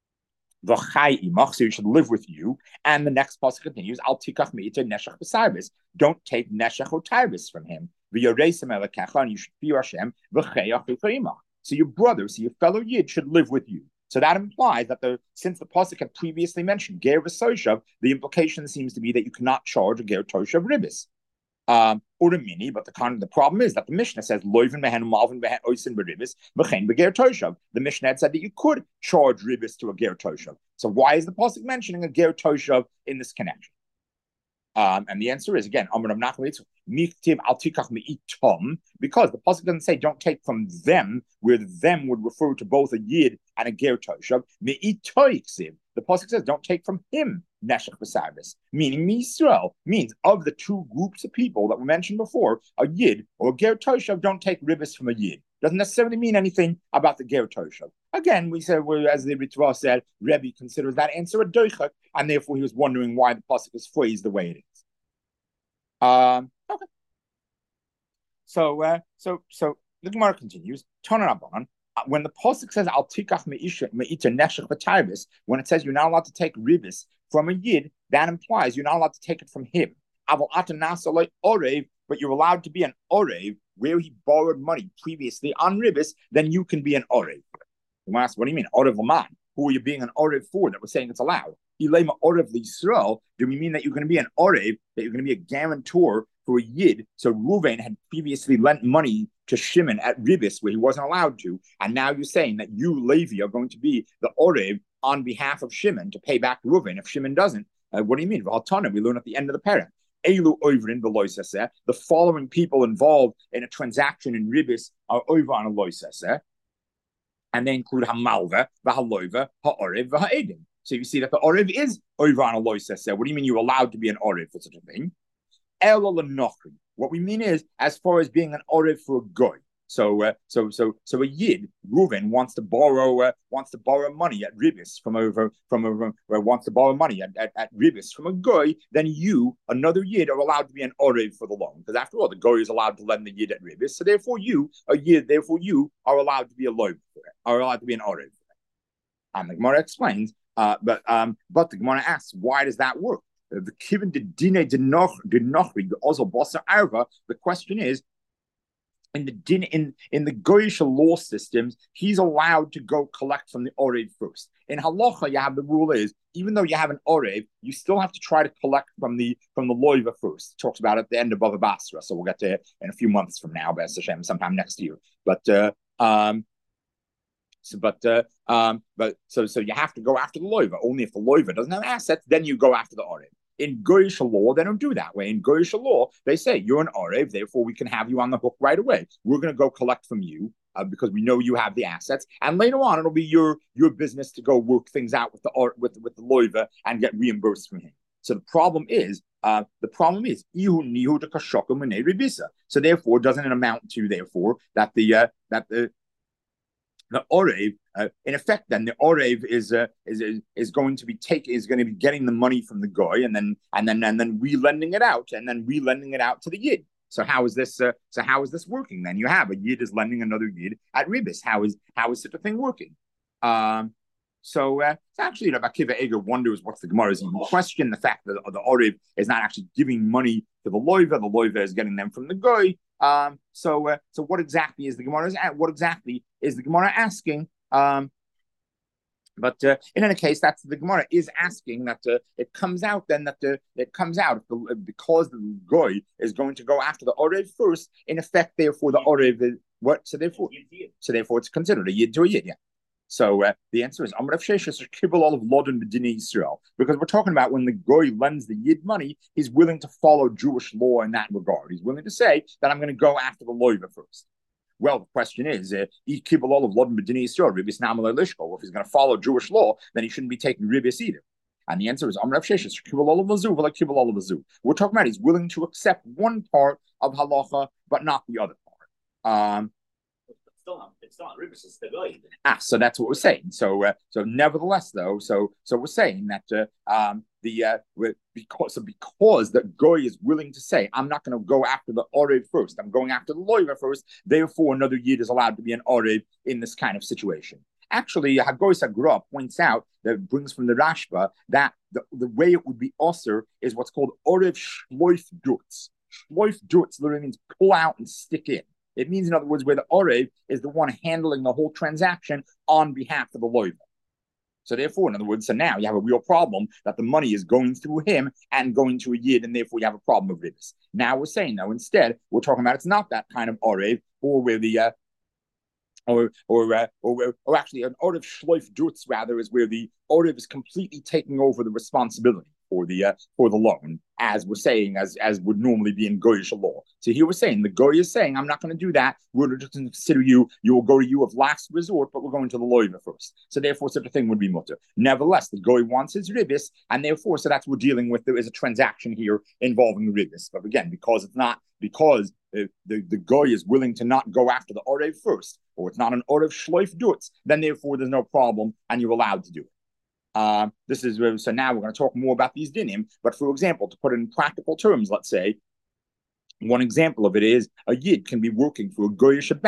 so you should live with you. And the next pasuk continues, Al tikach me'ita neshach b'sarbis. Don't take neshach or tarbis from him. V'yoreisem elakacha, and you should fear Hashem. V'cheyach v'chayimach. So your brother, so your fellow Yid should live with you. So that implies that the since the pasuk had previously mentioned ger v'soshav, the implication seems to be that you cannot charge a ger toshav ribis. Um, or a mini, but the kind of the problem is that the Mishnah says loivin behen malvin behen oisin beribis v'chein beger toshav. The Mishnah had said that you could charge ribis to a ger toshav. So why is the pasuk mentioning a ger toshav in this connection? Um, and the answer is again, Amar Nachman miktiv al tikach meitom, because the pasuk doesn't say don't take from them, where the them would refer to both a yid and a ger toshav. Meitoiksiv. The pasuk says don't take from him neshach b'sarbis, meaning Yisrael, means of the two groups of people that were mentioned before, a yid or a ger toshav don't take ribis from a yid. Doesn't necessarily mean anything about the ger toshav. Again, we said, well, as the Ritva said, Rebbe considers that answer a doichak, and therefore he was wondering why the pasuk is phrased the way it is. Um, okay. So, uh, so, so the Gemara continues. Tana when the pasuk says "Al tikach me'ita neshech v'tarbis," when it says you're not allowed to take ribis from a yid, that implies you're not allowed to take it from him. Aval ata nasa like orev, but you're allowed to be an orev where he borrowed money previously on ribis. Then you can be an orev. What do you mean? Orev Laman. Who are you being an Orev for that we're saying it's allowed? Ilema Orev L'Yisrael. Do we mean that you're going to be an Orev, that you're going to be a guarantor for a Yid? So Reuven had previously lent money to Shimon at Ribis where he wasn't allowed to. And now you're saying that you, Levi, are going to be the Orev on behalf of Shimon to pay back Reuven if Shimon doesn't. Uh, what do you mean? We learn at the end of the parent. Elu Oivrin the The following people involved in a transaction in Ribis are over on a loiseseh. And they include Hamalva, Vahaloiva, Ha'orev, Vaha'edim. So you see that the Orev is over on a loiseseh. What do you mean you're allowed to be an Orev for such a thing? What we mean is, as far as being an Orev for a goy. So, uh, so, so, so a Yid, Reuven, wants to borrow, uh, wants to borrow money at Ribis from over, from over, uh, wants to borrow money at, at, at Ribis from a goy. Then you, another Yid, are allowed to be an Orev for the loan, because after all, the goy is allowed to lend the Yid at Ribis. So therefore, you, a Yid, therefore you are allowed to be a loan for it, are allowed to be an Orev for it. And the Gemara explains, uh, but um, but the Gemara asks, why does that work? The Kivin did Dine did Nochri, the also Bossa Arva. The question is, in the din in in the Goyish law systems, he's allowed to go collect from the Orev first. In Halacha, you have the rule is, even though you have an Orev, you still have to try to collect from the from the Loiva first. It talks about it at the end of Bava Basra, so we'll get to it in a few months from now, B'ez Hashem, sometime next year. But uh, um, so but uh, um, but so so you have to go after the Loiva. Only if the Loiva doesn't have assets, then you go after the Orev. In Goyish law, they don't do that way. In Goyish law, they say, you're an Orev, therefore we can have you on the hook right away. We're going to go collect from you uh, because we know you have the assets. And later on, it'll be your your business to go work things out with the with, with the Loiva and get reimbursed from him. So the problem is, uh, the problem is, so therefore, doesn't it amount to, therefore, that the, uh, that the, the Orev, uh, in effect, then the Orev is uh, is is going to be taking is going to be getting the money from the goy and then and then and then re-lending it out and then re-lending it out to the Yid. So how is this? Uh, so how is this working? Then you have a Yid is lending another Yid at Ribis. How is how is such a thing working? Um, so uh, it's actually, Rabbi Akiva Eger wonders what's the Gemara's question. The fact that the Orev is not actually giving money to the Loiva, the Loiva is getting them from the goy. Um, so, uh, so what exactly is the Gemara? What exactly is the Gemara asking? Um, but uh, in any case, that's the Gemara is asking that uh, it comes out then that the it comes out the, because the goy is going to go after the Orev first. In effect, therefore, the Orev is what? So therefore, so therefore, it's considered a Yid to a Yid. Yeah. So uh, the answer is Amar Rav Sheshes Kibbul Olav Lodin B'Dinei Yisrael, because we're talking about when the goy lends the Yid money, he's willing to follow Jewish law in that regard. He's willing to say that I'm going to go after the loiva first. Well, the question is, uh, if he's going to follow Jewish law, then he shouldn't be taking ribis either. And the answer is Amar Rav Sheshes Kibbul Olav Lazu, like Kibbul Olav Lazu. We're talking about he's willing to accept one part of halacha, but not the other part. Um, Still not, it's not ribis, it's the goy. Ah, so that's what we're saying. So, uh, so nevertheless, though, so so we're saying that uh, um, the uh, because so because the goy is willing to say, I'm not going to go after the orev first. I'm going after the loiva first. Therefore, another yid is allowed to be an orev in this kind of situation. Actually, Hagoy Sagra points out that brings from the Rashba that the, the way it would be osir is what's called orev shloif dutz. Shloif dutz literally means pull out and stick in. It means, in other words, where the Orev is the one handling the whole transaction on behalf of the loiva. So therefore, in other words, so now you have a real problem that the money is going through him and going to a Yid, and therefore you have a problem with this. Now we're saying, though, instead, we're talking about it's not that kind of Orev, or where the, uh, or or, uh, or or actually an Orev Shloif Dutz, rather, is where the Orev is completely taking over the responsibility for the uh, for the loan, as we're saying, as as would normally be in Goyish law. So here we're saying the Goy is saying, I'm not going to do that. We're going to consider you, you will go to you of last resort, but we're going to the loiva first. So therefore, such a thing would be mutter. Nevertheless, the Goy wants his ribis, and therefore, so that's what we're dealing with. There is a transaction here involving the ribis. But again, because it's not, because uh, the, the Goy is willing to not go after the Orev first, or it's not an Orev Shloif Dutz, then therefore there's no problem, and you're allowed to do it. Uh, this is so now we're going to talk more about these dinim. But for example, to put it in practical terms, let's say one example of it is a yid can be working for a goyish bank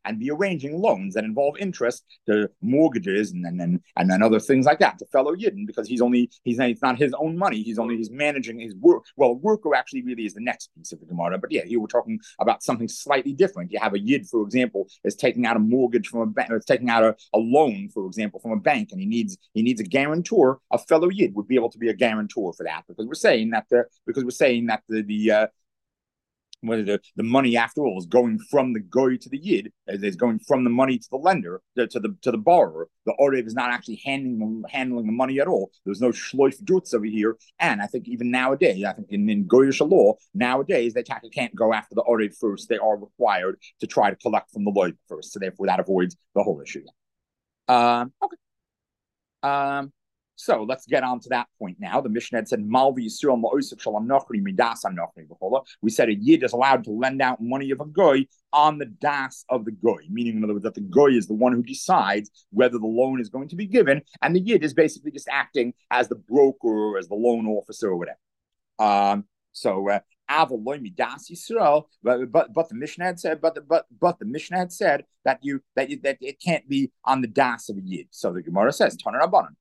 and be arranging loans that involve interest to mortgages and then and, and then other things like that to fellow Yidden, because he's only he's not, it's not his own money. He's only he's managing his work. Well, worker actually really is the next piece of the Gemara, but yeah, here we're talking about something slightly different. You have a Yid, for example, is taking out a mortgage from a bank, or is taking out a, a loan, for example, from a bank, and he needs he needs a guarantor. A fellow Yid would be able to be a guarantor for that, because we're saying that the because we're saying that the the uh, whether the, the money after all is going from the goy to the yid, is going from the money to the lender, to, to the to the borrower. The orev is not actually handling handling the money at all. There's no shloif jutz over here. And I think even nowadays, I think in, in goyish law nowadays, they can't go after the orev first. They are required to try to collect from the loy first. So therefore, that avoids the whole issue. Um, okay. Um, So let's get on to that point now. The Mishnah had said, Malvi Yisrael Ma'osef Shalom Nochri Midas Nochri B'chola. We said a Yid is allowed to lend out money of a goy on the das of the goy, meaning in other words that the goy is the one who decides whether the loan is going to be given, and the Yid is basically just acting as the broker or as the loan officer or whatever. Um, so uh, Das Yisrael, but, but but the Mishnah had said, but the, but but the Mishnah had said that you that you, that it can't be on the das of a Yid. So the Gemara says, Taner Rabbanan.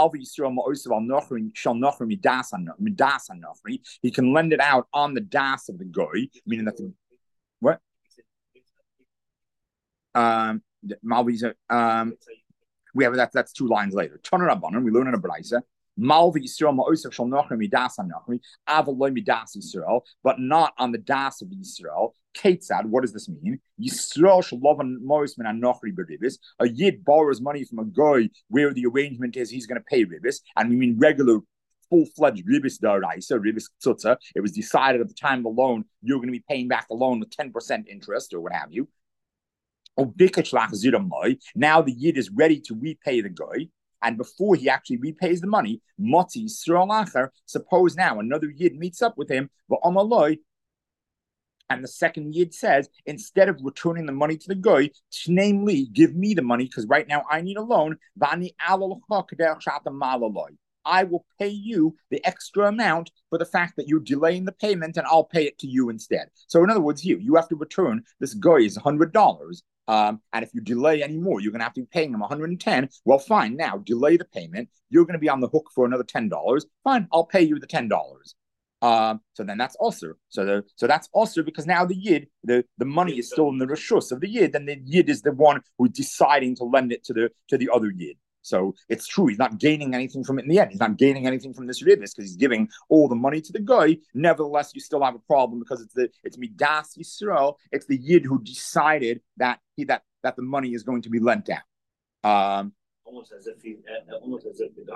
He can lend it out on the das of the goy, meaning that the what? Um, um, we have that. That's two lines later. Taner Rabbanan, we learn in a brayso. Malvi Yisrael Ma'osef Shal Nochri Midas Nochri Avaloi Midas Yisrael, but not on the das of Yisrael. Ketzad, what does this mean? Yisrael Shalovan Mois Min Nochri Beribis. A Yid borrows money from a guy where the arrangement is he's going to pay ribis, and we mean regular full-fledged ribis daraisa, ribis tzutza. It was decided at the time of the loan you're going to be paying back the loan with ten percent interest or what have you. Now the Yid is ready to repay the guy. And before he actually repays the money, Motzi Srolacher, suppose now another Yid meets up with him, and the second Yid says, instead of returning the money to the guy, namely, give me the money because right now I need a loan. I will pay you the extra amount for the fact that you're delaying the payment, and I'll pay it to you instead. So in other words, you you have to return this guy's one hundred dollars. Um, and if you delay any more, you're going to have to be paying him one hundred ten. Well, fine. Now, delay the payment. You're going to be on the hook for another ten dollars. Fine. I'll pay you the ten dollars. Um, so then that's also so the so that's also because now the Yid, the, the money is still in the reshus of the Yid, and the Yid is the one who's deciding to lend it to the to the other Yid. So it's true, he's not gaining anything from it in the end. He's not gaining anything from this ribis because he's giving all the money to the guy. Nevertheless, you still have a problem because it's the it's Midas Yisrael. It's the Yid who decided that he that that the money is going to be lent out. Um, almost as if he, almost as if the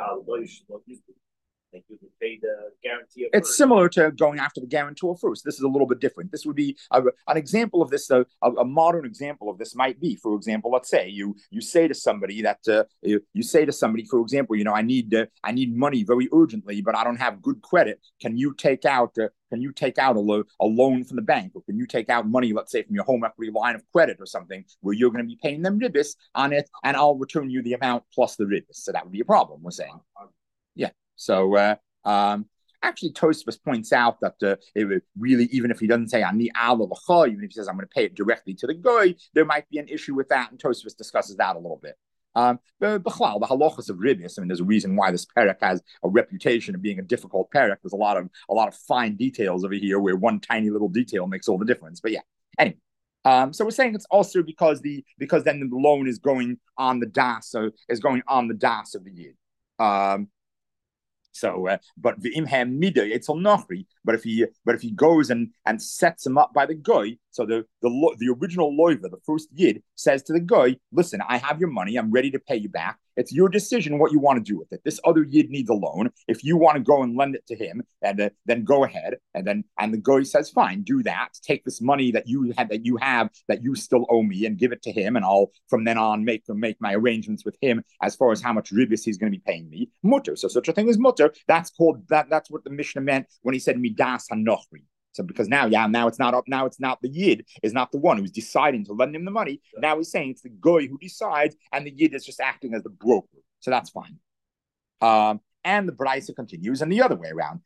like you could pay the guarantee. It's first. Similar to going after the guarantor first. This is a little bit different. This would be a, an example of this. A, a modern example of this might be, for example, let's say you you say to somebody that uh, you, you say to somebody, for example, you know, I need uh, I need money very urgently, but I don't have good credit. Can you take out uh, Can you take out a, lo- a loan from the bank, or can you take out money, let's say, from your home equity line of credit or something, where you're going to be paying them ribis on it, and I'll return you the amount plus the ribis. So that would be a problem. We're saying, yeah. So uh, um, actually, Tosfos points out that uh, it would really, even if he doesn't say ani ala l'cha, even if he says I'm going to pay it directly to the guy, there might be an issue with that, and Tosfos discusses that a little bit. Um, but the halachas of ribis, I mean, there's a reason why this parak has a reputation of being a difficult parak. There's a lot of a lot of fine details over here where one tiny little detail makes all the difference. But yeah, anyway. Um, so we're saying it's also because the because then the loan is going on the das, so is going on the das of the yid. Um, So, uh, but v'imhem mida it's nochri. But if he, but if he goes and and sets him up by the guy, so the the the original loiva, the first yid, says to the guy, "Listen, I have your money. I'm ready to pay you back. It's your decision what you want to do with it. This other yid needs a loan. If you want to go and lend it to him, and uh, then go ahead." And then and the guy says, "Fine, do that. Take this money that you had that you have that you still owe me, and give it to him, and I'll from then on make make my arrangements with him as far as how much ribis he's going to be paying me." Mutter. So such a thing as mutter. That's called that. That's what the Mishnah meant when he said midas hanochri. So because now, yeah, now it's not up. Now it's not the yid is not the one who's deciding to lend him the money. Sure. Now he's saying it's the guy who decides, and the yid is just acting as the broker. So that's fine. Um, and the brayso continues, and the other way around.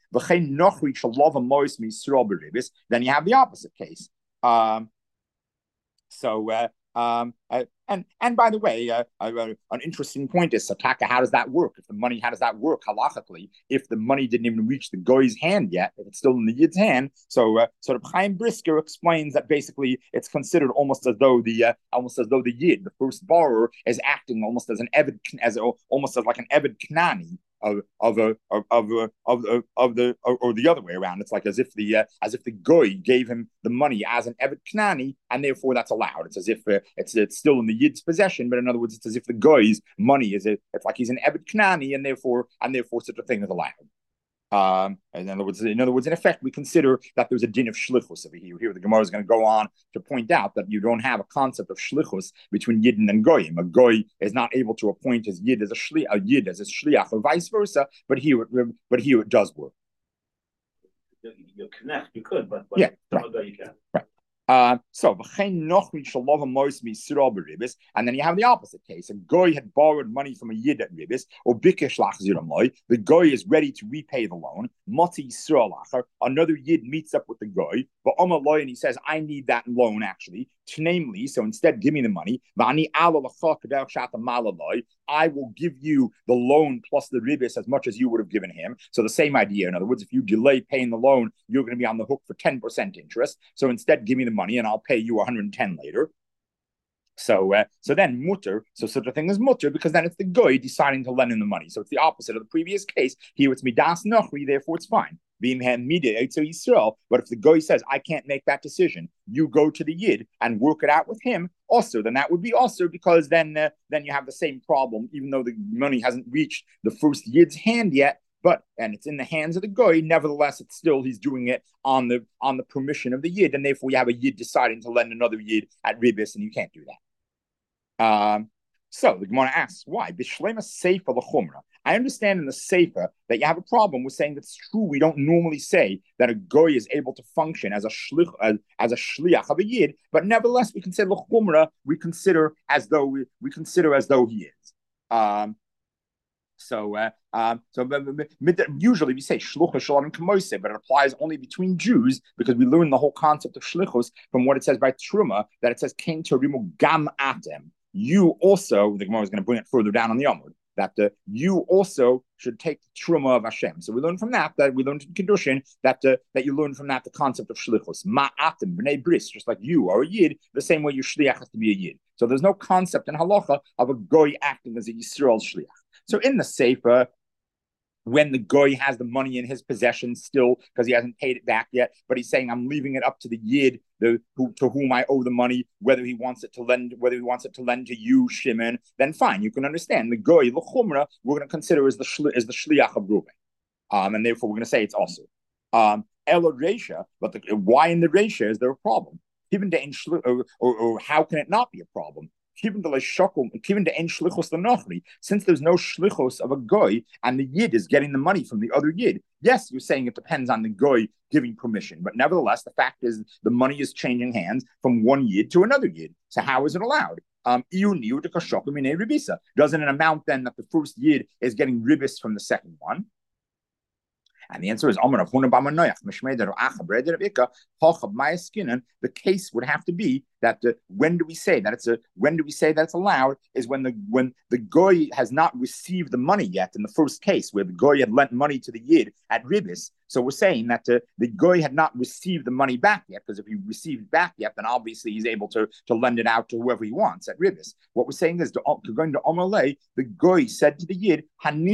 Then you have the opposite case. Um, so uh, Um, uh, and and by the way, uh, uh, an interesting point is Sataka. How does that work? If the money, how does that work halachically? If the money didn't even reach the goy's hand yet, if it's still in the yid's hand, so uh, sort of Chaim Brisker explains that basically it's considered almost as though the uh, almost as though the yid, the first borrower, is acting almost as an eved, as a, almost as like an eved knani, of of a of of of, of, of the or, or the other way around. It's like as if the uh, as if the goy gave him the money as an evet knani, and therefore that's allowed. It's as if uh, it's it's still in the yid's possession, but in other words, it's as if the goy's money is a, it's like he's an evet knani, and therefore and therefore such a thing is allowed. Um, in other words, in other words, in effect, we consider that there's a din of shlichus over here. Here, the Gemara is going to go on to point out that you don't have a concept of shlichus between yidden and goyim. A goy is not able to appoint his yid as a shli, a yid as a shliach, or vice versa. But here, but here it does work. You connect, you could, but, but yeah, right. you can. Right. Uh, so, and then you have the opposite case. A goy had borrowed money from a yid at ribis, or bikesh lachziramoy. The goy is ready to repay the loan. Mati Yisrael lacher. Another yid meets up with the goy, but Omaloi, and he says, "I need that loan actually." Namely, so instead, give me the money. I will give you the loan plus the ribis as much as you would have given him. So the same idea. In other words, if you delay paying the loan, you're going to be on the hook for ten percent interest. So instead, give me the money and I'll pay you one hundred ten later. So, uh, so then mutter, so such a thing as mutter, because then it's the goy deciding to lend him the money. So it's the opposite of the previous case. Here it's midas nochri, therefore it's fine. But if the goy says, I can't make that decision, you go to the yid and work it out with him, also, then that would be also, because then uh, then you have the same problem, even though the money hasn't reached the first yid's hand yet, but and it's in the hands of the goy. Nevertheless, it's still he's doing it on the on the permission of the yid, and therefore you have a yid deciding to lend another yid at ribis, and you can't do that. Um, so the Gemara asks why bishlema seifa l'chumra. I understand in the seifa that you have a problem with saying that's true. We don't normally say that a goy is able to function as a shlich as, as a shliach of a yid, but nevertheless we can say l'chumra. We consider as though we, we consider as though he is. Um, So, uh, um, so usually we say shlucha shalom k'moiseh, but it applies only between Jews because we learn the whole concept of shlichus from what it says by Truma, that it says kain terimu gam atem. You also, the Gemara is going to bring it further down on the Amud, that uh, you also should take the Truma of Hashem. So we learn from that, that we learn in Kedushin, that uh, that you learn from that the concept of shlichus. Ma'atim, b'nei bris, just like you are a yid, the same way your shliach has to be a yid. So there's no concept in halacha of a goy acting as a Yisrael shliach. So in the Sefer, when the goy has the money in his possession still, because he hasn't paid it back yet, but he's saying, I'm leaving it up to the yid, the, who, to whom I owe the money, whether he wants it to lend, whether he wants it to lend to you, Shimon, then fine, you can understand. The goy, l'chumra, we're going to consider as the, shli, as the shliach of Reuben. Um, and therefore we're going to say it's also. Um, El Reisha, but the, why in the Reisha is there a problem? Even to or, or, or how can it not be a problem? Since there's no shlichos of a goy and the yid is getting the money from the other yid, yes, you're saying it depends on the goy giving permission, but nevertheless, the fact is the money is changing hands from one yid to another yid. So how is it allowed? Um, doesn't it amount then that the first yid is getting ribis from the second one? And the answer is the case would have to be that the, when do we say that it's a when do we say that it's allowed is when the when the goy has not received the money yet in the first case where the goy had lent money to the yid at ribis. So we're saying that the, the goy had not received the money back yet, because if he received it back yet, then obviously he's able to, to lend it out to whoever he wants at ribis. What we're saying is going to Omalei, the goy said to the yid,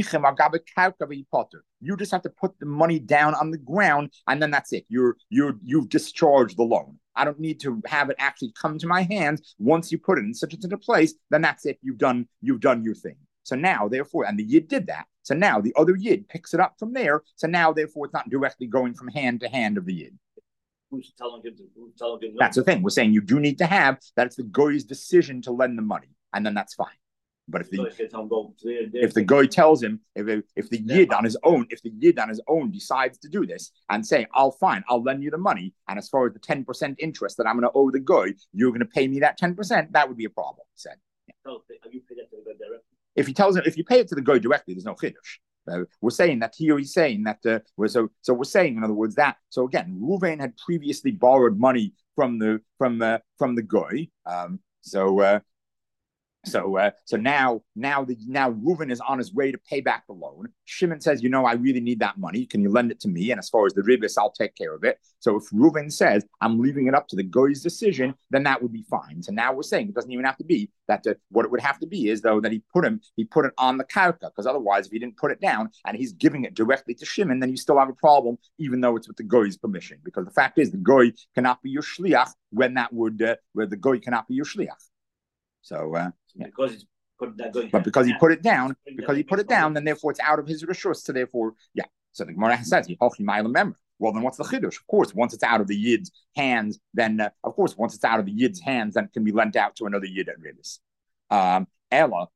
you just have to put the money down on the ground, and then that's it. You're you're you've discharged the loan. I don't need to have it actually come to my hands. Once you put it in such and such a place, then that's it. You've done you've done your thing. So now, therefore, and the yid did that. So now the other yid picks it up from there. So now, therefore, it's not directly going from hand to hand of the yid. Who's telling him to? Who's telling him? That's the thing. We're saying you do need to have that. It's the goy's decision to lend the money, and then that's fine. But if the if the goy tells him, if if the yid on his own, if the yid on his own decides to do this and say, "I'll fine, I'll lend you the money, and as far as the ten percent interest that I'm going to owe the goy, you're going to pay me that ten percent," that would be a problem. He said. Yeah. So, have you paid that to the goy directly? If he tells him, if you pay it to the goy directly, there's no chiddush. Uh, we're saying that here he's saying that uh, we're so so we're saying in other words that so again, Ruvain had previously borrowed money from the from uh, from the goy. Um, So uh, So, uh, so now, now the now Reuven is on his way to pay back the loan. Shimon says, "You know, I really need that money. Can you lend it to me? And as far as the ribis, I'll take care of it." So, if Reuven says, "I'm leaving it up to the goy's decision," then that would be fine. So now we're saying it doesn't even have to be that. Uh, what it would have to be is though that he put him, he put it on the karka, because otherwise, if he didn't put it down and he's giving it directly to Shimon, then you still have a problem, even though it's with the goy's permission. Because the fact is, the goy cannot be your shliach when that would, uh, where the goy cannot be your shliach. So, uh, yeah. because it's But because he put it down, because he put it down, then therefore it's out of his rishus. So therefore, yeah. So the Gemara says, well, then what's the chiddush? Of course, once it's out of the yid's hands, then uh, of course, once it's out of the yid's hands, then it can be lent out to another yid at ribis. Um, Ella,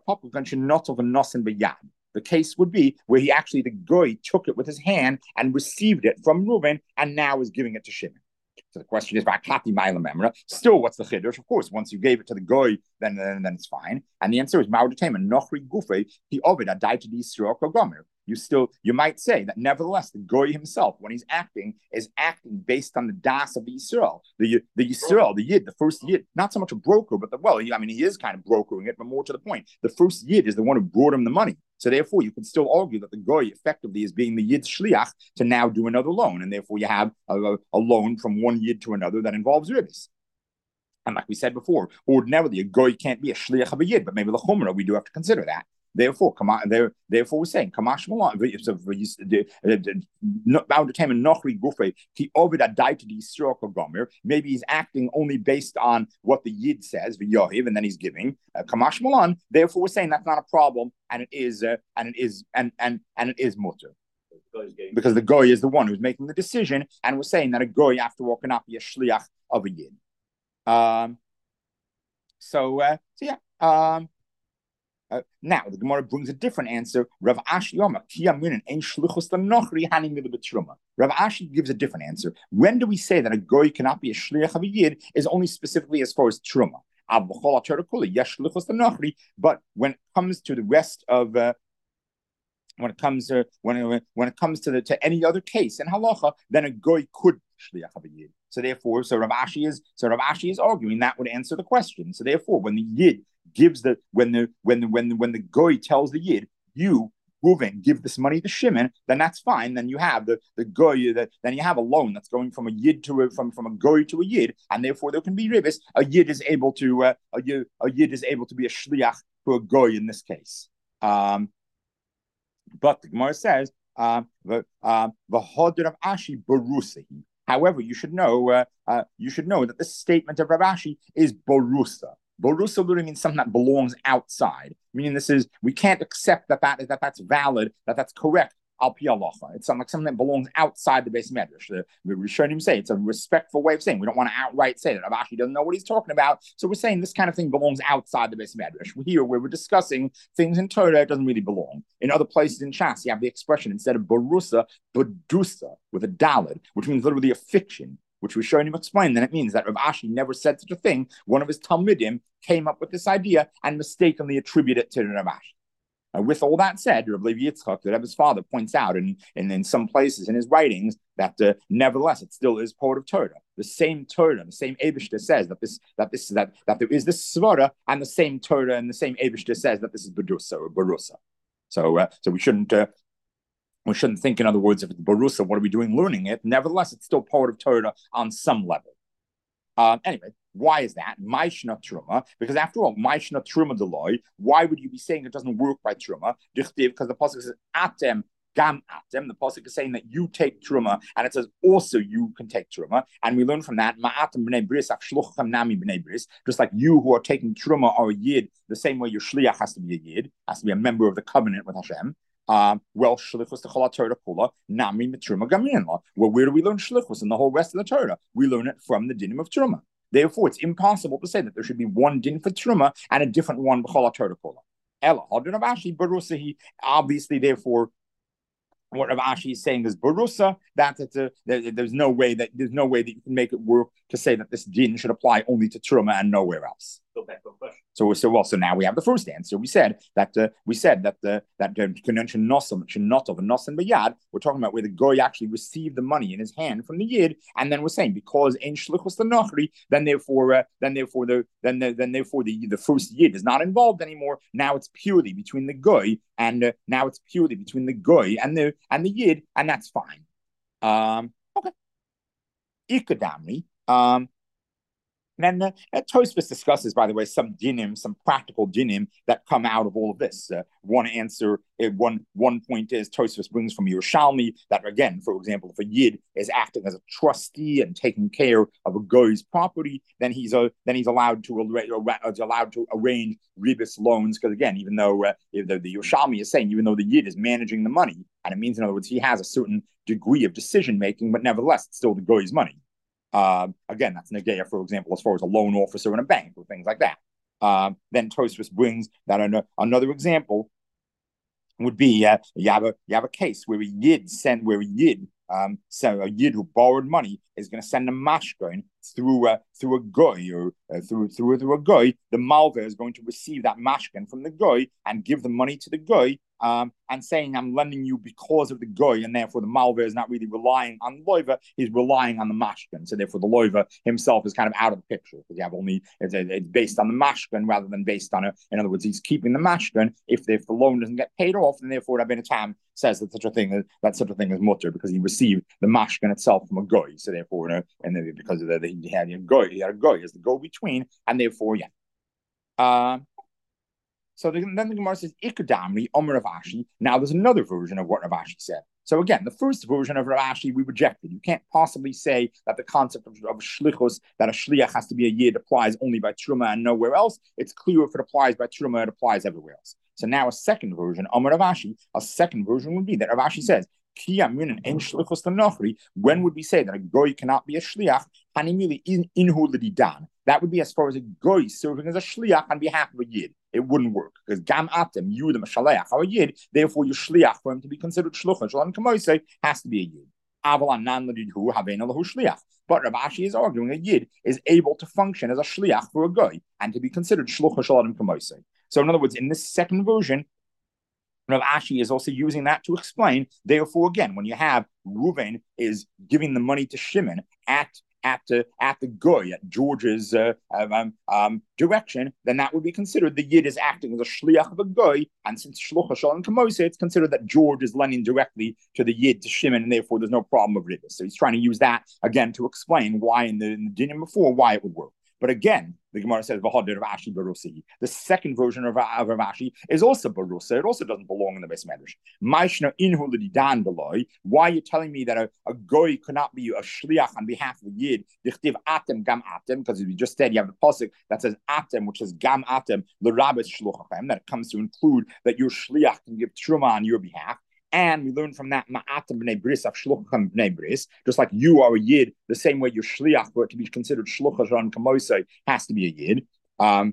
the case would be where he actually, the goy took it with his hand and received it from Reuven and now is giving it to Shimon. So the question is, still, what's the chiddush? Of course, once you gave it to the goy, then, then, then it's fine. And the answer is, nochri gufe, he ovid adai Yisrael kogomer. You still, you might say that nevertheless, the goy himself, when he's acting, is acting based on the das of the Yisrael. The, the Yisrael, the yid, the first yid, not so much a broker, but the, well, I mean, he is kind of brokering it, but more to the point, the first yid is the one who brought him the money. So therefore, you can still argue that the goy effectively is being the yid's shliach to now do another loan, and therefore you have a, a, a loan from one yid to another that involves ribis. And like we said before, ordinarily a goy can't be a shliach of a yid, but maybe the chumrah we do have to consider that. Therefore, come on. Therefore, we're saying kamash malan. Maybe he's acting only based on what the yid says, v'yohiv, and then he's giving kamash malan. Therefore, we're saying that's not a problem, and it is, uh, and it is, and and and it is mutter, because the goy is the one who's making the decision, and we're saying that a goy, after all, cannot be a shliach of a yid. Um. So, uh, so yeah. Um. Uh, now the Gemara brings a different answer. Rav Ashi Rav Ashi gives a different answer. When do we say that a goy cannot be a shliach of a yid is only specifically as far as truma? But when it comes to the rest of uh, when it comes to when when it comes to the to any other case in halacha, then a goy could be shliach of a yid. So therefore, so Rav Ashi is so Rav Ashi is arguing that would answer the question. So therefore, when the yid gives the when the when the when the, when the goy tells the yid, you Reuven, give this money to Shimon, then that's fine. Then you have the the goy that then you have a loan that's going from a yid to a from from a goy to a yid, and therefore there can be ribis. A yid is able to uh, a yid a yid is able to be a shliach to a goy in this case. Um, but the Gemara says the v'hodr of Ashi barusahi. However, you should know uh, uh, you should know that this statement of Rav Ashi is barusa. Barusa literally means something that belongs outside, meaning this is, we can't accept that, that, that that's valid, that that's correct, al pi halacha. It's something, like something that belongs outside the base medrash. The, the Rishonim say it's a respectful way of saying, we don't want to outright say that Rav Ashi doesn't know what he's talking about, so we're saying this kind of thing belongs outside the base medrash. Here, where we're discussing things in Torah, it doesn't really belong. In other places in Shas, you have the expression, instead of barusa, badusa, with a dalid, which means literally a fiction, which was showing him explain, then it means that Rav Ashi never said such a thing. One of his Talmidim came up with this idea and mistakenly attributed it to Rav Ashi. Now, with all that said, Rav Levi Yitzchak, the Rebbe's father, points out in, in, in some places in his writings that uh, nevertheless it still is part of Torah. The same Torah, the same Eibishter says that this that this that that there is this svara, and the same Torah and the same Eibishter says that this is badusa or barusa. So uh, so we shouldn't. Uh, We shouldn't think, in other words, if it's barusa, what are we doing learning it? Nevertheless, it's still part of Torah on some level. Um, anyway, why is that? Maishna truma, because after all, Maishna truma deloy. Why would you be saying it doesn't work by truma? Because the pasuk says atem gam atem. The pasuk is saying that you take truma, and it says also you can take truma. And we learn from that ma'atem b'nei bris achshlucham nami b'nei bris. Just like you who are taking truma are a yid, the same way your shliach has to be a yid, has to be a member of the covenant with Hashem. Um, well, shlichus the cholat Torah kula nami mitruma gaminla. Well, where do we learn shlichus in the whole rest of the Torah? We learn it from the dinim of truma. Therefore, it's impossible to say that there should be one din for truma and a different one b'cholat Torah kula. Ella hadin Rav Ashi barusahi. Obviously, therefore, what Rav Ashi is saying is barusa. That it's a, there, there's no way that there's no way that you can make it work to say that this din should apply only to truma and nowhere else. Go back to a question. So we said, well, so now we have the first answer. We said that uh, we said that the that the convention nosam shenotov and nosan b'yad. We're talking about where the goy actually received the money in his hand from the yid, and then we're saying because ein shlichus l'nochri, then therefore uh, then therefore the then the, then therefore the the first yid is not involved anymore. Now it's purely between the goy and uh, now it's purely between the goy and the and the yid, and that's fine. Um, okay. Ikadamri. Um, And then uh, Tosfos discusses, by the way, some dinim, some practical dinim that come out of all of this. Uh, one answer, uh, one one point is Tosfos brings from Yerushalmi that, again, for example, if a yid is acting as a trustee and taking care of a goy's property, then he's uh, then he's allowed to uh, allowed to arrange ribis loans. Because again, even though uh, the, the Yerushalmi is saying, even though the yid is managing the money, and it means, in other words, he has a certain degree of decision making, but nevertheless, it's still the goy's money. Uh, again, that's Negeya, for example, as far as a loan officer in a bank or things like that. Uh, then Tosfos brings that an, another example would be uh, you have a you have a case where a yid send where a yid um so a yid who borrowed money is going to send a mashkoin through uh, through a goy or uh, through through through a goy. The malva is going to receive that mashkin from the goy and give the money to the goy, um, and saying, I'm lending you because of the goy, and therefore the malva is not really relying on the loiva, he's relying on the mashkin. So therefore the loiva himself is kind of out of the picture because you have only it's, it's based on the mashkin rather than based on a. In other words, he's keeping the mashkin. If if the loan doesn't get paid off, then therefore Rabbeinu Tam says that such a thing is that such a thing is mutter because he received the mashkin itself from a goy. So therefore, you know, and then because of the, the he had a goy, he had a goy as the go between, and therefore, yeah. Uh, so the, then the Gemara says Ikadamri Omer Rav Ashi. Now there's another version of what Rav Ashi said. So again, the first version of Rav Ashi we rejected. You can't possibly say that the concept of, of shlichus, that a shliach has to be a yid, applies only by truma and nowhere else. It's clear if it applies by truma, it applies everywhere else. So now a second version, Omer Rav Ashi, a second version would be that Rav Ashi says, when would we say that a goy cannot be a shliach? That would be as far as a goy serving as a shliach on behalf of a yid. It wouldn't work because gam atem, you the mashaleach are a yid. Therefore, your shliach for him to be considered shluchah shalom kamoisei has to be a yid. Avalan nan l'didhu havein lahu shliach. But Rav Ashi is arguing a yid is able to function as a shliach for a goy and to be considered shluchah shalom kamoisei. So, in other words, in this second version, Rav Ashi is also using that to explain. Therefore, again, when you have Reuven is giving the money to Shimon at at the at the goy at George's uh, um, um, direction, then that would be considered the yid is acting as a shliach of a goy, and since shlucha shalom kamose, it's considered that George is lending directly to the yid to Shimon, and therefore there's no problem of ribbis. So he's trying to use that again to explain why in the, in the dinim before why it would work. But again, the Gemara says V'hadir Rav Ashi barusi. The second version of, of Rav Ashi is also barusa. It also doesn't belong in the Beis Medrash. Maishna inhu l'didan beloy. Why are you telling me that a, a goy could not be a shliach on behalf of a yid? Dichtiv atem gam atem, because we just said you have the pasuk that says atem, which says gam atem l'rabes shluchachem. That it comes to include that your shliach can give truma on your behalf. And we learn from that ma'atem b'nei bris of shluchim b'nei bris, just like you are a yid, the same way your shliach, for it to be considered shluchah on kamosei, has to be a yid. Um,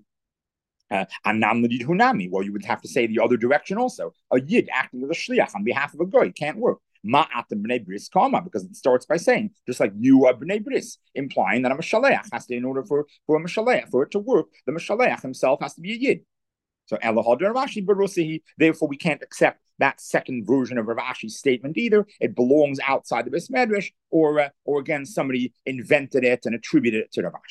uh, and nam l'did hunami. Well, you would have to say the other direction also. A yid acting as a shliach on behalf of a goy can't work. Ma'atem b'nei bris kama, because it starts by saying just like you are b'nei bris, implying that a mashaleach has to, in order for for a mashaleach for it to work, the mashaleach himself has to be a yid. So Elahad Rav Ashi barusihi. Therefore, we can't accept that second version of Rav Ashi's statement either. It belongs outside the Beis Medrash, or uh, or again, somebody invented it and attributed it to Rav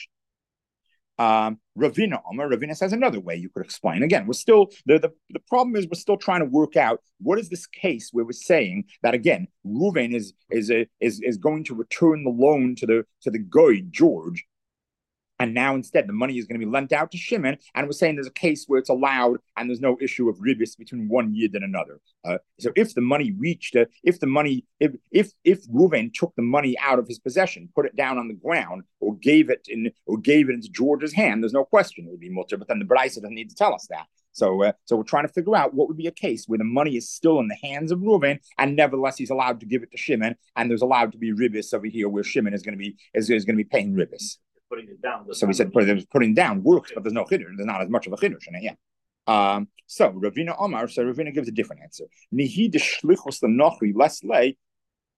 Ashi. Um, Ravina Omer, Ravina says another way you could explain. Again, we're still the, the the problem is we're still trying to work out what is this case where we're saying that again, Reuven is is a, is is going to return the loan to the to the goy George. And now instead, the money is going to be lent out to Shimon. And we're saying there's a case where it's allowed and there's no issue of ribis between one yid and another. Uh, so if the money reached, uh, if the money, if if if Reuven took the money out of his possession, put it down on the ground, or gave it in, or gave it into George's hand, there's no question it would be mutter. But then the Braisa doesn't need to tell us that. So, uh, so we're trying to figure out what would be a case where the money is still in the hands of Reuven, and nevertheless he's allowed to give it to Shimon, and there's allowed to be ribis over here where Shimon is going to be is, is going to be paying ribis. Putting it down. So we said putting, putting down works, but there's no chiddush. There's not as much of a chiddush in it. Yeah. Um, so Ravina Omar, so Ravina gives a different answer. Nihi de shlichus l'nochri less lay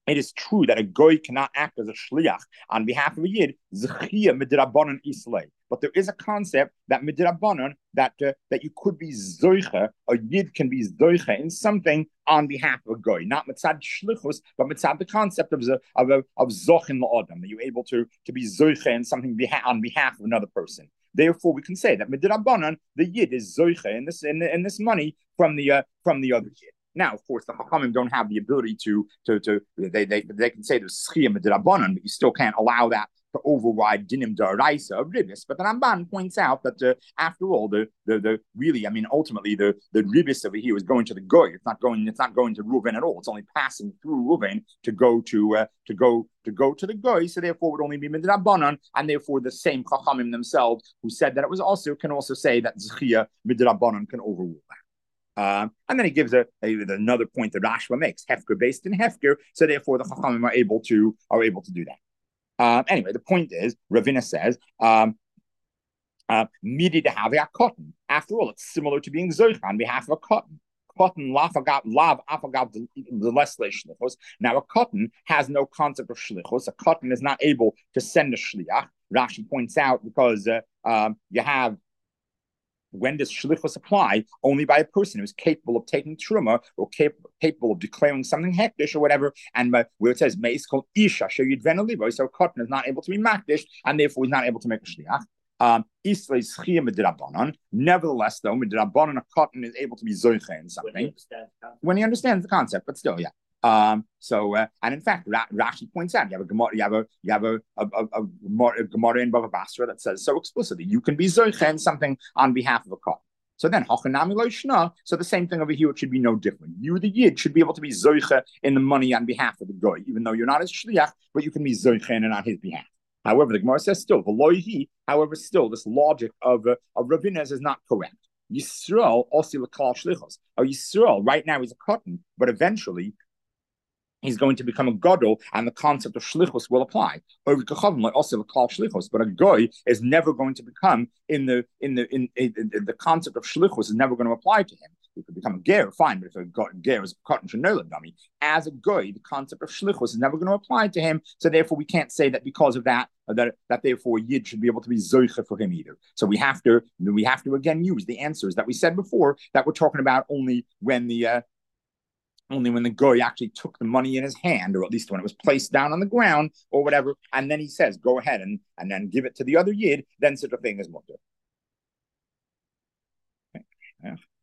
it is true that a goy cannot act as a shliach on behalf of a yid, zechiyah midrabanan islay. But there is a concept that midrabanan that uh, that you could be zoicha, a yid can be zoicha in something on behalf of a goy, not mitzad shlichus, but mitzad the concept of of of, of zochin la'adam, that you're able to to be zoicha in something beha- on behalf of another person. Therefore, we can say that midrabanan, the yid is zoicha in this in, in this money from the uh, from the other yid. Now, of course, the Chachamim don't have the ability to to to they they they can say there's schiyah midrabanan, but you still can't allow that to override dinim daraisa of ribis. But the Ramban points out that uh, after all, the, the the really, I mean, ultimately the the ribis over here is going to the goy. It's not going. It's not going to Reuven at all. It's only passing through Reuven to go to uh, to go to go to the goy. So therefore, it would only be midrabanan, and therefore the same Chachamim themselves who said that it was also can also say that zechiyah midrabanan can overrule that. Um, and then he gives a, a another point that Rashba makes, hefker based in hefker, so therefore the Chachamim are able to are able to do that. Um, anyway, the point is, Ravina says, um, uh, midi to have a cotton. After all, it's similar to being zoich on behalf of a cotton. Cotton lav afagav the less shlichus. Now a cotton has no concept of shlichus. A cotton is not able to send a shliach. Rashi points out because uh, um, you have. When does shlichus apply? Only by a person who's capable of taking truma or cap- capable of declaring something hektish or whatever. And uh, where it says meis called isha sheyid venalibo, so a cotton is not able to be makdish, and therefore he's not able to make a shliach. Um, Nevertheless, though, midrabanan, a cotton is able to be zoiche in something when he, when he understands the concept. But still, yeah. Um, so, uh, and in fact, Ra- Rashi points out you have a Gemara, you have a you have a a, a, a, a Gemara in Bava Basra that says so explicitly you can be zoiche in something on behalf of a cotton. So then, hachanami lo shna. So the same thing over here. It should be no different. You, the yid, should be able to be zoiche in the money on behalf of the goy, even though you're not his shliach, but you can be zoiche in it on his behalf. However, the Gemara says still, v'loihi. However, still, this logic of uh, of Ravinez is not correct. Yisrael also l'klal shlichos. Or Yisrael right now he's a cotton, but eventually he's going to become a gadol, and the concept of shlichus will apply. But a goy is never going to become in the in the in, in, in the concept of shlichus is never going to apply to him. He could become a ger, fine, but if a ger is cotton shenola dummy, as a goy, the concept of shlichus is never going to apply to him. So therefore, we can't say that because of that, that that therefore yid should be able to be zoiche for him either. So we have to we have to again use the answers that we said before that we're talking about only when the uh, only when the goy actually took the money in his hand, or at least when it was placed down on the ground or whatever, and then he says, go ahead and, and then give it to the other yid, then such a thing is mutter. Okay. Yeah.